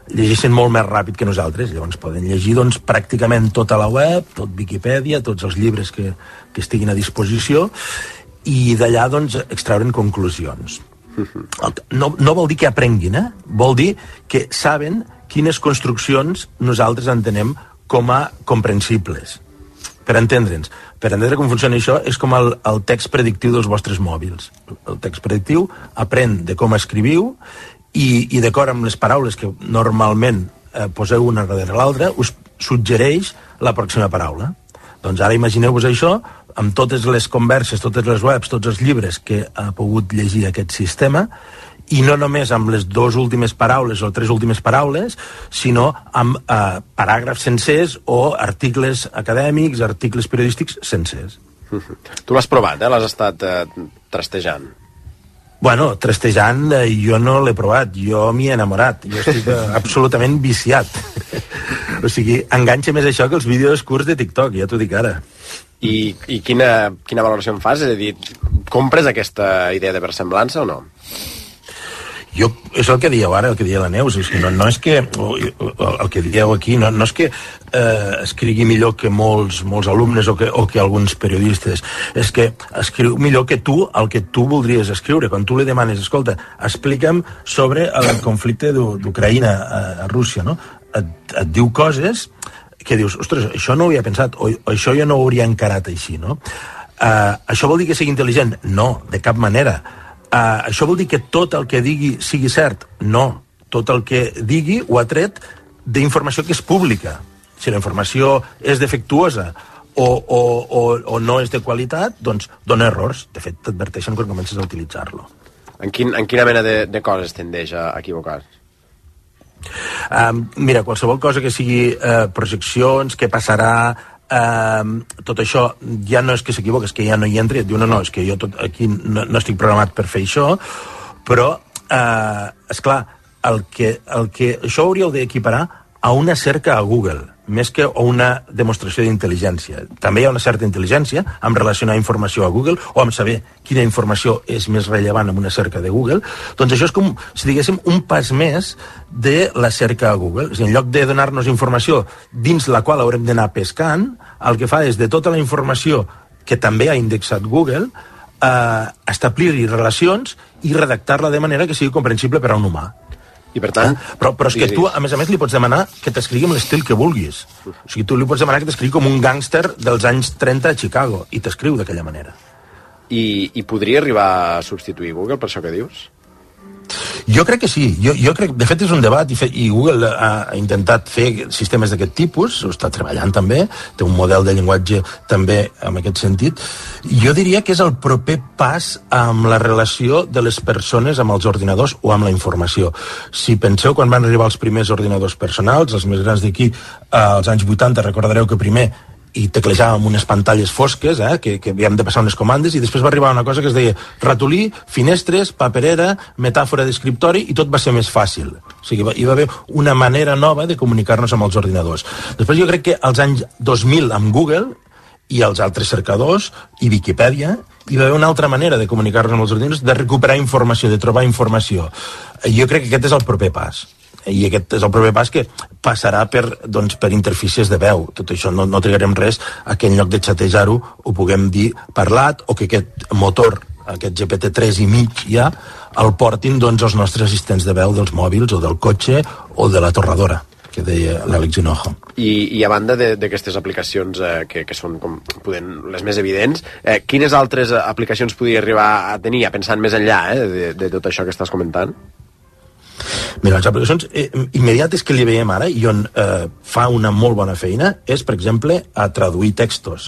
llegeixen molt més ràpid que nosaltres, llavors poden llegir doncs, pràcticament tota la web, tot Viquipèdia, tots els llibres que estiguin a disposició, i d'allà doncs, extrauren conclusions. No vol dir que aprenguin, vol dir que saben quines construccions nosaltres entenem com a comprensibles. Per entendre'ns. Per entendre com funciona això és com el text predictiu dels vostres mòbils. El text predictiu aprèn de com escriviu i d'acord amb les paraules que normalment poseu una darrere l'altra, us suggereix la pròxima paraula. Doncs ara imagineu-vos això amb totes les converses, totes les webs, tots els llibres que ha pogut llegir aquest sistema, i no només amb les 2 últimes paraules o 3 últimes paraules, sinó amb paràgrafs sencers o articles acadèmics, articles periodístics sencers. Tu l'has provat, l'has estat trastejant. Bueno, trastejant jo no l'he provat, jo m'hi he enamorat, jo estic absolutament viciat. O sigui, enganxa més això que els vídeos curts de TikTok, ja t'ho dic ara. I quina valoració em fas? És a dir, compres aquesta idea de versemblança o no? Jo, és el que dieu ara, el que deia la Neus, és que no és que, el que dieu aquí, no és que escrigui millor que molts alumnes o que alguns periodistes, és que escriu millor que tu el que tu voldries escriure. Quan tu li demanes, escolta, explica'm sobre el conflicte d'Ucraïna a Rússia, no? Et diu coses que dius, ostres, això no ho havia pensat, o això jo no ho hauria encarat així, no? Això vol dir que sigui intel·ligent? No, de cap manera. Això vol dir que tot el que digui sigui cert? No. Tot el que digui ho ha tret d'informació que és pública. Si la informació és defectuosa o no és de qualitat, doncs dona errors. De fet, t'adverteixen quan comences a utilitzar-lo. En quina mena de coses tendeix a equivocar? Mira, qualsevol cosa que sigui projeccions, què passarà, tot això ja no és que s'equivoca, és que ja no hi entri, et diu no, és que jo aquí no estic programat per fer això, però esclar, això hauríeu d'equiparar a una cerca a Google, més que a una demostració d'intel·ligència. També hi ha una certa intel·ligència en relacionar informació a Google o en saber quina informació és més rellevant en una cerca de Google. Doncs això és com, si diguéssim, un pas més de la cerca a Google. És a dir, en lloc de donar-nos informació dins la qual haurem d'anar pescant, el que fa és de tota la informació que també ha indexat Google, establir-hi relacions i redactar-la de manera que sigui comprensible per a un humà. I per tant... Però és que tu, a més, li pots demanar que t'escrigui amb l'estil que vulguis. O sigui, tu li pots demanar que t'escrigui com un gàngster dels anys 30 a Chicago, i t'escriu d'aquella manera. I podria arribar a substituir Google, per això que dius? Jo crec que sí. Jo crec, de fet, és un debat, i Google ha intentat fer sistemes d'aquest tipus, ho està treballant també, té un model de llenguatge també en aquest sentit. Jo diria que és el proper pas amb la relació de les persones amb els ordinadors o amb la informació. Si penseu, quan van arribar els primers ordinadors personals, els més grans d'aquí, als anys 80, recordareu que primer i teclejàvem unes pantalles fosques, que havíem de passar unes comandes, i després va arribar una cosa que es deia ratolí, finestres, paperera, metàfora d'escriptori, i tot va ser més fàcil. O sigui, hi va haver una manera nova de comunicar-nos amb els ordinadors. Després jo crec que als anys 2000 amb Google i els altres cercadors i Viquipèdia hi va haver una altra manera de comunicar-nos amb els ordinadors, de recuperar informació, de trobar informació. Jo crec que aquest és el proper pas. I aquest és el proper pas que passarà per interfícies de veu. Tot això no trigarem res a que en lloc de xatejar-ho ho puguem dir parlat, o que aquest motor, aquest GPT-3 i mig ja, el portin els nostres assistents de veu dels mòbils o del cotxe o de la torradora, que deia l'Àlex Hinojo. I a banda d'aquestes aplicacions que són com les més evidents, quines altres aplicacions podria arribar a tenir, pensant més enllà de tot això que estàs comentant? Mira, les aplicacions immediates que li veiem ara i on fa una molt bona feina és, per exemple, a traduir textos,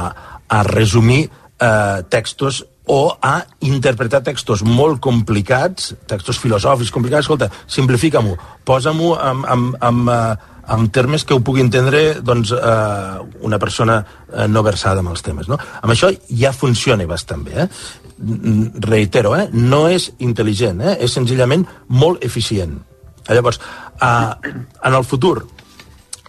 a resumir textos o a interpretar textos molt complicats, textos filosòfics complicats. Escolta, simplifica-m'ho, posa-m'ho amb termes que ho pugui entendre una persona no versada en els temes. No? Amb això ja funciona bastant bé. Reitero, no és intel·ligent, és senzillament molt eficient. Llavors, en el futur,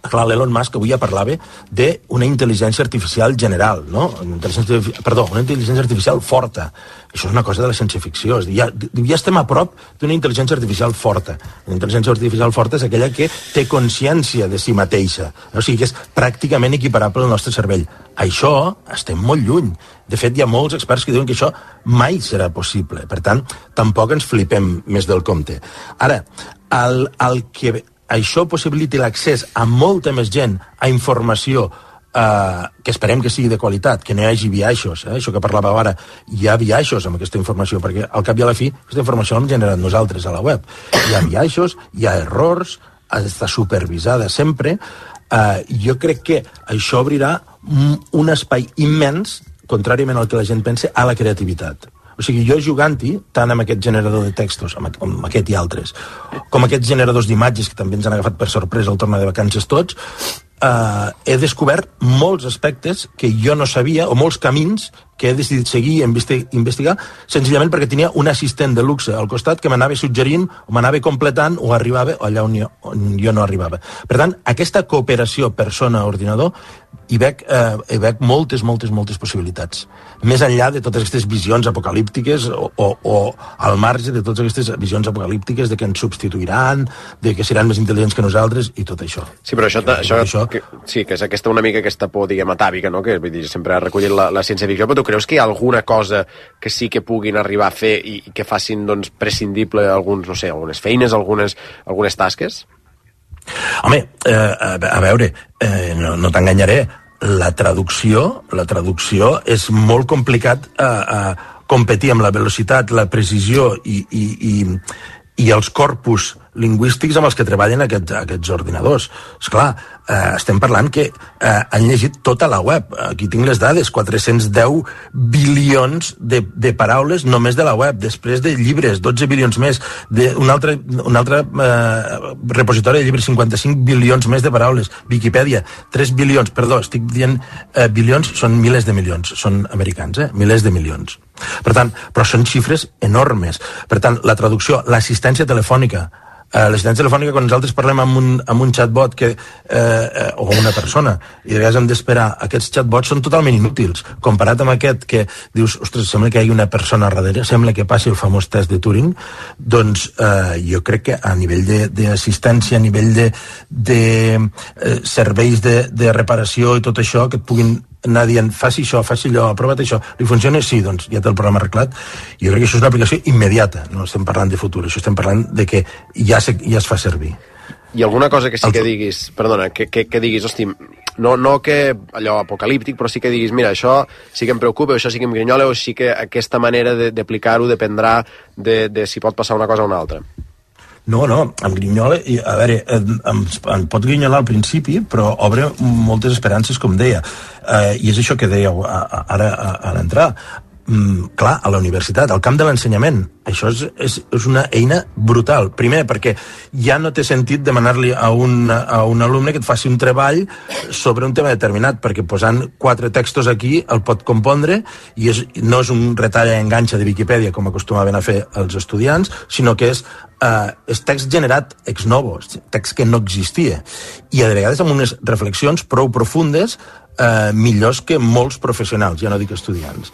clar, l'Elon Musk avui ja parlava d'una intel·ligència artificial general, no? Una intel·ligència artificial forta. Això és una cosa de la ciència-ficció. Ja estem a prop d'una intel·ligència artificial forta. Una intel·ligència artificial forta és aquella que té consciència de si mateixa. O sigui, que és pràcticament equiparable al nostre cervell. Això estem molt lluny. De fet, hi ha molts experts que diuen que això mai serà possible. Per tant, tampoc ens flipem més del compte. Ara, el que això possibiliti l'accés a molta més gent a informació que esperem que sigui de qualitat, que no hi hagi biaixos, això que parlàveu ara, hi ha biaixos amb aquesta informació, perquè al cap i a la fi aquesta informació l'hem generat nosaltres a la web. Hi ha biaixos, hi ha errors, ha d'estar supervisada sempre. Jo crec que això obrirà un espai immens, contràriament al que la gent pensa, a la creativitat. O sigui, jo jugant-hi, tant amb aquest generador de textos, amb aquest i altres, com aquests generadors d'imatges, que també ens han agafat per sorpresa al tornar de vacances tots, he descobert molts aspectes que jo no sabia, o molts camins que he decidit seguir i investigar, senzillament perquè tenia un assistent de luxe al costat que m'anava suggerint, o m'anava completant, o arribava allà on jo no arribava. Per tant, aquesta cooperació persona-ordinador hi veig moltes possibilitats. Més enllà de totes aquestes visions apocalíptiques o al marge de totes aquestes visions apocalíptiques de que ens substituiran, de que seran més intel·ligents que nosaltres i tot això. Sí, però això sí, que és aquesta por, diguem, atàvica, no? Que vull dir, sempre ha recollit la ciència-ficció, però tu creus que hi ha alguna cosa que sí que puguin arribar a fer i que facin, doncs, prescindible algunes feines, algunes tasques? Home, a veure, no t'enganyaré, la traducció és molt complicat competir amb la velocitat, la precisió i els corpus lingüístics amb els que treballen aquests ordinadors. Esclar, estem parlant que han llegit tota la web. Aquí tinc les dades, 410 bilions de paraules només de la web, després de llibres, 12 bilions més, un altre repositori de llibres, 55 bilions més de paraules, Viquipèdia, 3 bilions, perdó, estic dient bilions, són milers de milions, són americans, milers de milions. Per tant, però són xifres enormes. Per tant, la traducció, l'assistència telefònica, l'assistència telefònica, quan nosaltres parlem amb un chatbot o una persona, i de vegades hem d'esperar, aquests chatbots són totalment inútils, comparat amb aquest que dius, ostres, sembla que hi hagi una persona darrere, sembla que passi el famós test de Turing. Doncs jo crec que a nivell d'assistència, a nivell de serveis de reparació i tot això, que et puguin anar dient, faci això, faci allò, aprova't això, li funciona? Sí, doncs ja té el programa arreglat. Jo crec que això és una aplicació immediata, no estem parlant de futur, això estem parlant de que ja es fa servir. I alguna cosa que sí que diguis, perdona, que diguis, hosti, no que allò apocalíptic, però sí que diguis, mira, això sí que em preocupa, això sí que em grinyola, o sí que aquesta manera d'aplicar-ho dependrà de si pot passar una cosa o una altra. No, em grinyola, a veure, em pot grinyolar al principi, però obre moltes esperances, com deia. I és això que dèieu ara a l'entrar. Clar, a la universitat, al camp de l'ensenyament, això és una eina brutal. Primer, perquè ja no té sentit demanar-li a un alumne que et faci un treball sobre un tema determinat, perquè posant 4 textos aquí el pot compondre, i no és un retall a enganxa de Viquipèdia, com acostumaven a fer els estudiants, sinó que és text generat ex novo, text que no existia. I a vegades amb unes reflexions prou profundes, millors que molts professionals, ja no dic estudiants.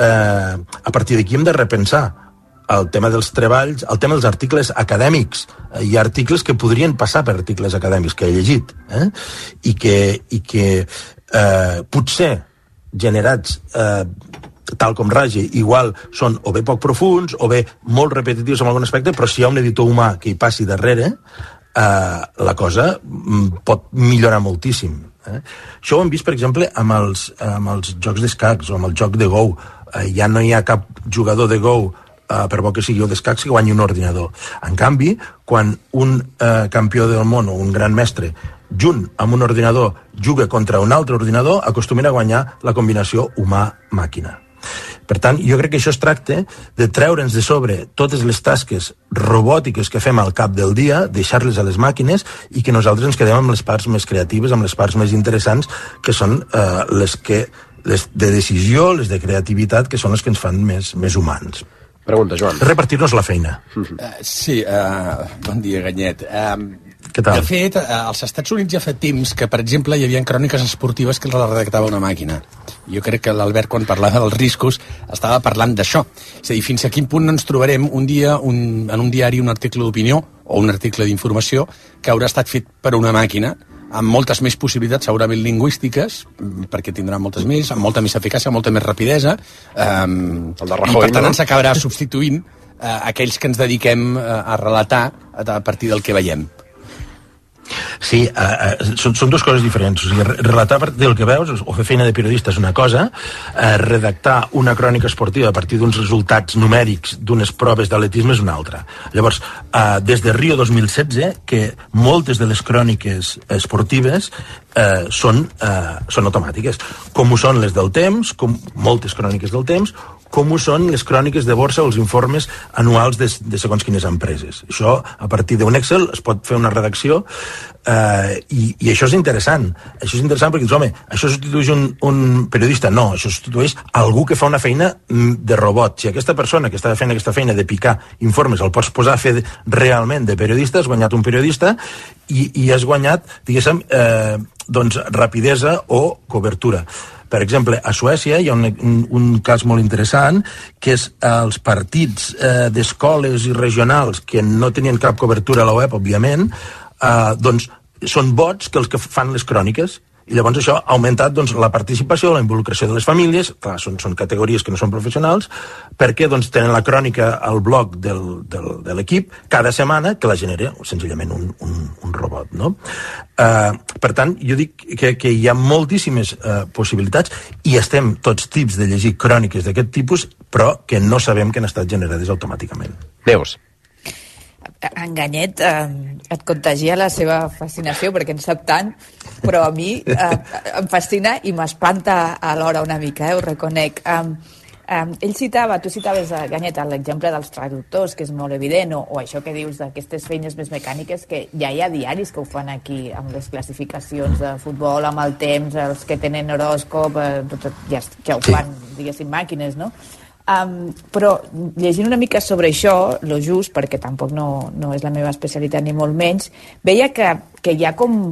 A partir d'aquí hem de repensar el tema dels treballs, el tema dels articles acadèmics. Hi ha articles que podrien passar per articles acadèmics que he llegit, i que potser generats tal com ragi, igual són o bé poc profuns o bé molt repetitius en algun aspecte, però si hi ha un editor humà que hi passi darrere, la cosa pot millorar moltíssim. Això ho hem vist, per exemple, amb els jocs d'escacs o amb el joc de Go. Ja no hi ha cap jugador de Go, per bo que sigui o d'escacs, que guanyi un ordinador. En canvi, quan un campió del món o un gran mestre junt amb un ordinador juga contra un altre ordinador, acostumen a guanyar la combinació humà-màquina. Per tant, jo crec que això es tracta de treure'ns de sobre totes les tasques robòtiques que fem al cap del dia, deixar-les a les màquines, i que nosaltres ens quedem amb les parts més creatives, amb les parts més interessants, que són les de decisió, les de creativitat, que són les que ens fan més humans. Pregunta, Joan. Repartir-nos la feina. Sí, bon dia, Ganyet. Què tal? De fet, als Estats Units ja fa temps que, per exemple, hi havia cròniques esportives que les redactava una màquina. Jo crec que l'Albert, quan parlava dels riscos, estava parlant d'això. És a dir, fins a quin punt ens trobarem un dia en un diari un article d'opinió o un article d'informació que haurà estat fet per una màquina, amb moltes més possibilitats segurament lingüístiques, perquè tindrà moltes més, amb molta més eficàcia, molta més rapidesa, i per tant ens acabarà substituint aquells que ens dediquem a relatar a partir del que veiem. Sí, són dues coses diferents. O sigui, relatar a partir del que veus o fer feina de periodista és una cosa, redactar una crònica esportiva a partir d'uns resultats numèrics d'unes proves d'atletisme és una altra. Llavors, des de Rio 2016, que moltes de les cròniques esportives són automàtiques, com ho són les del temps, com moltes cròniques del temps, com ho són les cròniques de borsa o els informes anuals de segons quines empreses. Això, a partir d'un Excel, es pot fer una redacció i això és interessant. Això és interessant perquè dius, home, això substitueix un periodista? No, això substitueix algú que fa una feina de robot. Si aquesta persona que està fent aquesta feina de picar informes el pots posar a fer realment de periodista, has guanyat un periodista i has guanyat, diguéssim, doncs, rapidesa o cobertura. Per exemple, a Suècia hi ha un cas molt interessant, que és els partits d'escoles i regionals que no tenien cap cobertura a la web, òbviament, doncs són bots que els que fan les cròniques. I llavors això ha augmentat doncs, la participació, la involucració de les famílies, clar, són categories que no són professionals, perquè doncs, tenen la crònica al blog de l'equip cada setmana, que la genera senzillament un robot, no? Per tant, jo dic que hi ha moltíssimes possibilitats i estem tots tips de llegir cròniques d'aquest tipus, però que no sabem que han estat generades automàticament. Neus. En Ganyet et contagia la seva fascinació perquè en sap tant, però a mi em fascina i m'espanta alhora una mica, ho reconec. Tu citaves, Ganyet, l'exemple dels traductors, que és molt evident, o això que dius d'aquestes feines més mecàniques, que ja hi ha diaris que ho fan aquí, amb les classificacions de futbol, amb el temps, els que tenen horòscop, ja ho fan, diguéssim, màquines, no? Però llegint una mica sobre això, lo just, perquè tampoc no és la meva especialitat ni molt menys, veia que hi ha com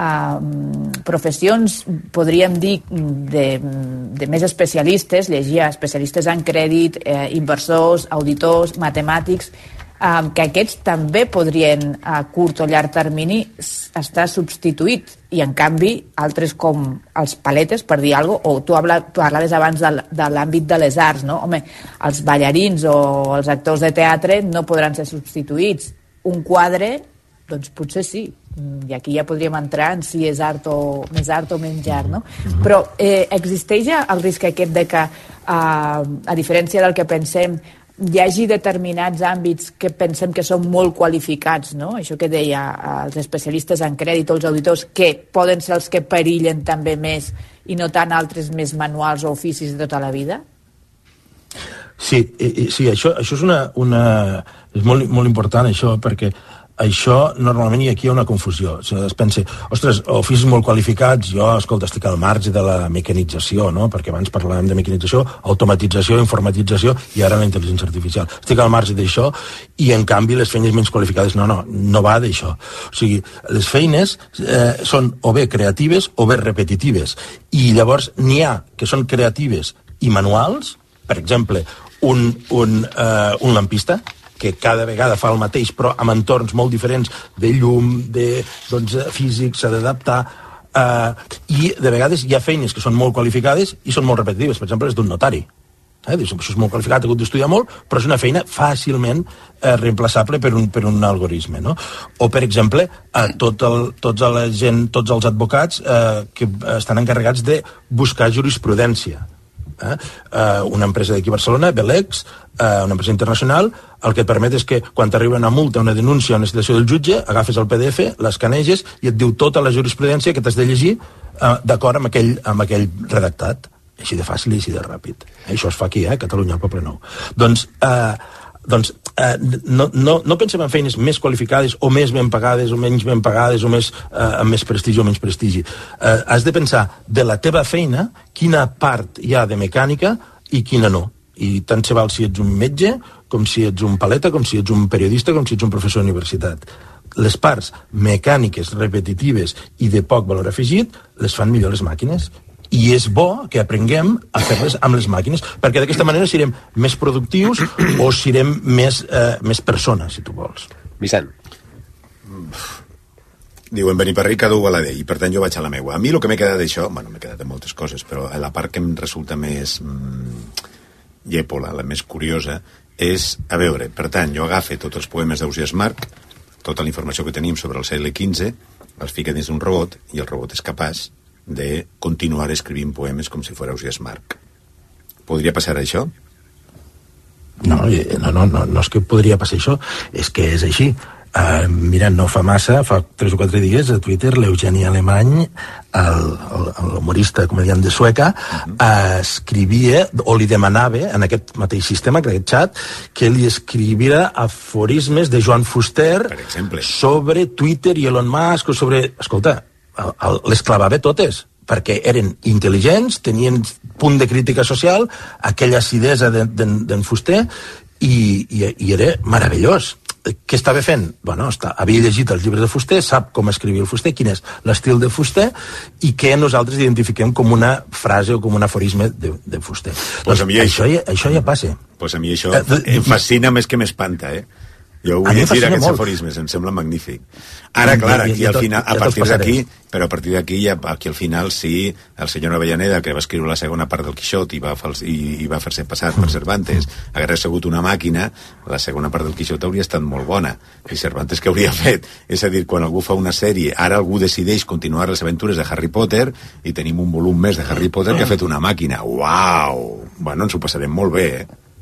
professions, podríem dir, de més especialistes, llegia especialistes en crèdit, inversors, auditors, matemàtics, que aquests també podrien a curt o llarg termini estar substituïts i en canvi altres com els paletes, per dir alguna cosa, o tu parlaves abans de l'àmbit de les arts, no? Home, els ballarins o els actors de teatre no podran ser substituïts. Un quadre, doncs potser sí, i aquí ja podríem entrar en si és art o menys art, no? Però existeix el risc aquest de que, a diferència del que pensem, hi hagi determinats àmbits que pensem que són molt qualificats, no? Això que deia, els especialistes en crèdit o els auditors, que poden ser els que perillen també més i no tant altres més manuals o oficis de tota la vida? Sí, això és és molt important, això, perquè això normalment aquí hi ha una confusió. Es pensa, ostres, oficis molt qualificats, escolta, estic al marge de la mecanització, no? Perquè abans parlàvem de mecanització, automatització, informatització i ara la intel·ligència artificial. Estic al marge d'això i en canvi les feines menys qualificades no va d'això. O sigui, les feines són o bé creatives o bé repetitives i llavors n'hi ha que són creatives i manuals, per exemple, un lampista que cada vegada fa el mateix, però amb entorns molt diferents de llum, de físic, s'ha d'adaptar, i de vegades hi ha feines que són molt qualificades i són molt repetitives, per exemple, les d'un notari. Això és molt qualificat, ha hagut d'estudiar molt, però és una feina fàcilment reemplaçable per un algoritme, no? O, per exemple, tots els advocats que estan encarregats de buscar jurisprudència. Una empresa d'aquí a Barcelona, Belex, una empresa internacional, el que et permet és que quan t'arriba una multa, una denúncia, una situació del jutge, agafes el PDF, l'escaneges i et diu tota la jurisprudència que t'has de llegir d'acord amb aquell redactat. Així de fàcil i així de ràpid. Això es fa aquí, a Catalunya, al Poble Nou. Doncs no pensem en feines més qualificades o més ben pagades o menys ben pagades o amb més prestigi o menys prestigi. Has de pensar de la teva feina quina part hi ha de mecànica i quina no. I tant se val si ets un metge, com si ets un paleta, com si ets un periodista, com si ets un professor d'universitat. les parts mecàniques, repetitives i de poc valor afegit les fan millor les màquines. I és bo que aprenguem a fer-les amb les màquines, perquè d'aquesta manera serem més productius o serem més persones, si tu vols. Vicent. Diuen venir per ric, cada un a la d'ell, i per tant jo vaig a la meua. A mi el que m'he quedat d'això, bueno, m'he quedat de moltes coses, però la part que em resulta més llèpola, la més curiosa, és, a veure, per tant, jo agafe tots els poemes d'Ausiàs March, tota la informació que tenim sobre el segle XV, els fica dins d'un robot, i el robot és capaç de continuar escrivint poemes com si fos Ausiàs March. Podria passar això? No és que podria passar això, és que és així. Mira, no fa massa, fa 3 o 4 dies a Twitter l'Eugeni Alemany, l'humorista comediant de Sueca, escrivia o li demanava en aquest mateix sistema, en aquest xat, que li escrivia aforismes de Joan Fuster sobre Twitter i Elon Musk o sobre... Escolta, les clavava totes perquè eren intel·ligents, tenien punt de crítica social, aquella acidesa d'en Fuster, i era meravellós. Què estava fent? Bueno, havia llegit els llibres de Fuster, sap com escrivia el Fuster, quin és l'estil de Fuster, i què nosaltres identifiquem com una frase o com un aforisme de Fuster. Pues doncs això ja passa. Pues a mi això em fascina més que m'espanta, Jo vull llegir aquests aforismes, em sembla magnífic. Ara, clar, aquí al final, a partir d'aquí, aquí al final, sí, el senyor Avellaneda, que va escriure la segona part del Quixot i va fer-se passar per Cervantes, hagués sigut una màquina, la segona part del Quixot hauria estat molt bona. I Cervantes què hauria fet? És a dir, quan algú fa una sèrie, ara algú decideix continuar les aventures de Harry Potter i tenim un volum més de Harry Potter que ha fet una màquina. Uau! Bueno, ens ho passarem molt bé,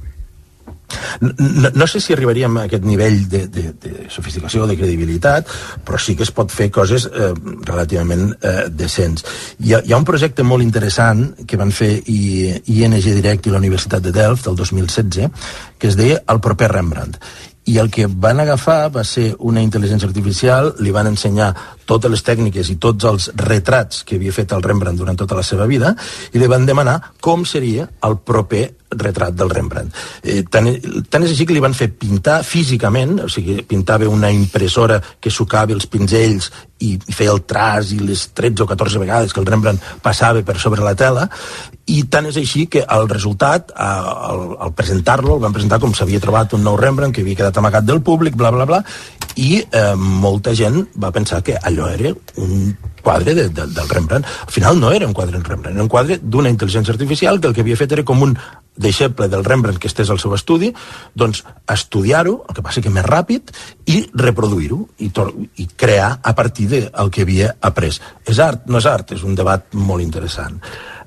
No sé si arribaríem a aquest nivell de sofisticació o de credibilitat, però sí que es pot fer coses relativament decents. Hi ha un projecte molt interessant que van fer ING Direct i la Universitat de Delft el 2016, que es deia El proper Rembrandt. I el que van agafar va ser una intel·ligència artificial, li van ensenyar totes les tècniques i tots els retrats que havia fet el Rembrandt durant tota la seva vida, i li van demanar com seria el proper retrat del Rembrandt. Tant és així que li van fer pintar físicament, o sigui, pintava una impressora que sucava els pinzells i feia el traç i les 13 o 14 vegades que el Rembrandt passava per sobre la tela, i tant és així que el resultat, al presentar-lo, el van presentar com s'havia trobat un nou Rembrandt que havia quedat amagat del públic, bla, bla, bla, i molta gent va pensar que allò era un quadre del Rembrandt. Al final no era un quadre en Rembrandt, era un quadre d'una intel·ligència artificial que el que havia fet era com un deixeble del Rembrandt que estés al seu estudi, doncs estudiar-ho, el que passa que més ràpid, i reproduir-ho, i crear a partir del que havia après. És art? No és art? És un debat molt interessant.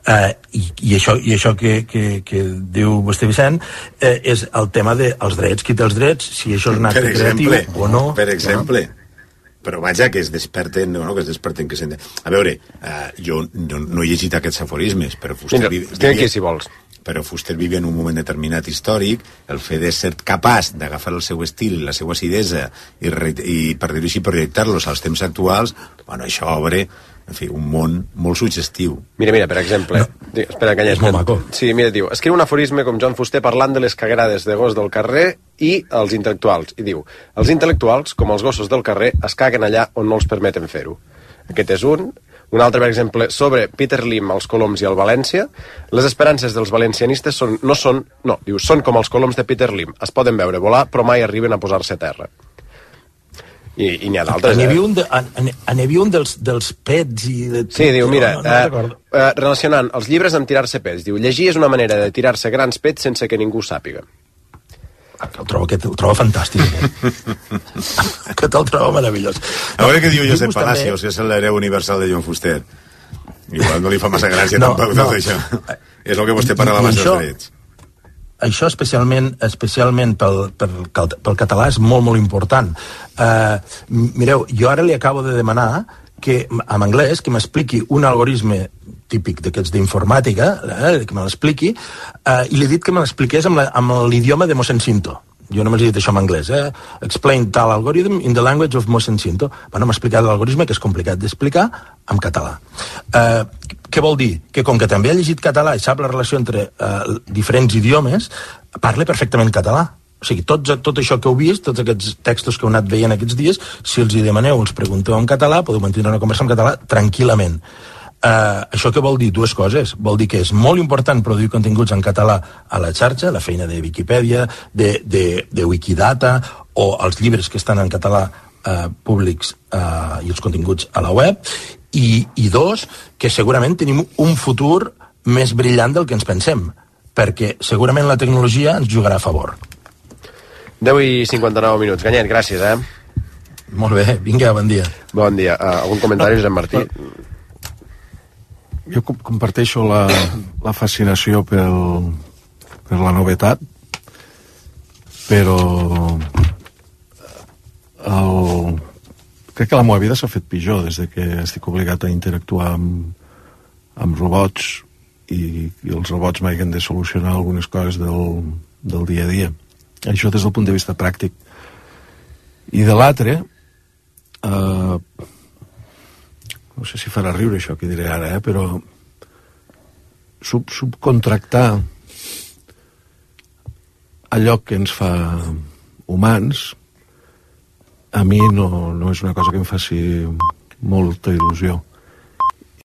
I això que diu vostè, Vicent, és el tema dels drets. Qui té els drets, si això és un acte creatiu o no. Per exemple, però vaja, que es desperten, que senten... A veure, jo no he llegit aquests aforismes, però Fuster... Estic aquí, si vols. Però Fuster vivia en un moment determinat històric, el fet de ser capaç d'agafar el seu estil, la seva acidesa, i per dir-ho així, projectar-los als temps actuals, bueno, això obre, en fi, un món molt suggestiu. Mira, per exemple... No. Espera, Canyet. És molt maco. Sí, mira, diu, escriu un aforisme com Joan Fuster parlant de les caguerades de gos del carrer i els intel·lectuals. I diu, els intel·lectuals, com els gossos del carrer, es caguen allà on no els permeten fer-ho. Aquest és un. Un altre, per exemple, sobre Peter Lim, els coloms i el València. Les esperances dels valencianistes són com els coloms de Peter Lim. Es poden veure volar, però mai arriben a posar-se a terra. I n'hi ha d'altres. N'hi havia un dels pets i... Sí, diu, mira, relacionant els llibres amb tirar-se pets. Diu, llegir és una manera de tirar-se grans pets sense que ningú sàpiga. El trobo fantàstic. Aquest el trobo meravellós. A veure què diu Josep Palacios, que és l'hereu universal de Joan Fuster. Igual no li fa massa gràcia tampoc tot això. És el que vostè parlava abans dels drets. Això especialment pel català és molt, molt important. Mireu, jo ara li acabo de demanar que, en anglès, que m'expliqui un algoritme típic d'aquests d'informàtica, que me l'expliqui, i li he dit que me l'expliqués amb l'idioma de Mossèn Cinto. Jo només he dit això en anglès, Explain tal algorithm in the language of Mossèn Cinto. Bueno, m'ha explicat l'algoritme, que és complicat d'explicar, en català. Què vol dir? Que com que també ha llegit català i sap la relació entre diferents idiomes, parla perfectament català. o sigui, tot això que heu vist, tots aquests textos que heu anat veient aquests dies, si els hi demaneu, els pregunteu en català, podeu mantenir una conversa en català tranquil·lament. Això què vol dir? Dues coses. Vol dir que és molt important produir continguts en català a la xarxa, la feina de Viquipèdia, de Wikidata, o els llibres que estan en català públics i els continguts a la web, i dos, que segurament tenim un futur més brillant del que ens pensem, perquè segurament la tecnologia ens jugarà a favor. 10:59 minuts. Ganyet, gràcies, Molt bé, vinga, bon dia. Bon dia. Algun comentari, Josep Martí? Jo comparteixo la fascinació per la novetat, però crec que la meva vida s'ha fet pitjor des que estic obligat a interactuar amb robots i els robots m'haguen de solucionar algunes coses del dia a dia. Això des del punt de vista pràctic. I de l'altre, no sé si farà riure això que diré ara, però subcontractar allò que ens fa humans a mi no és una cosa que em faci molta il·lusió.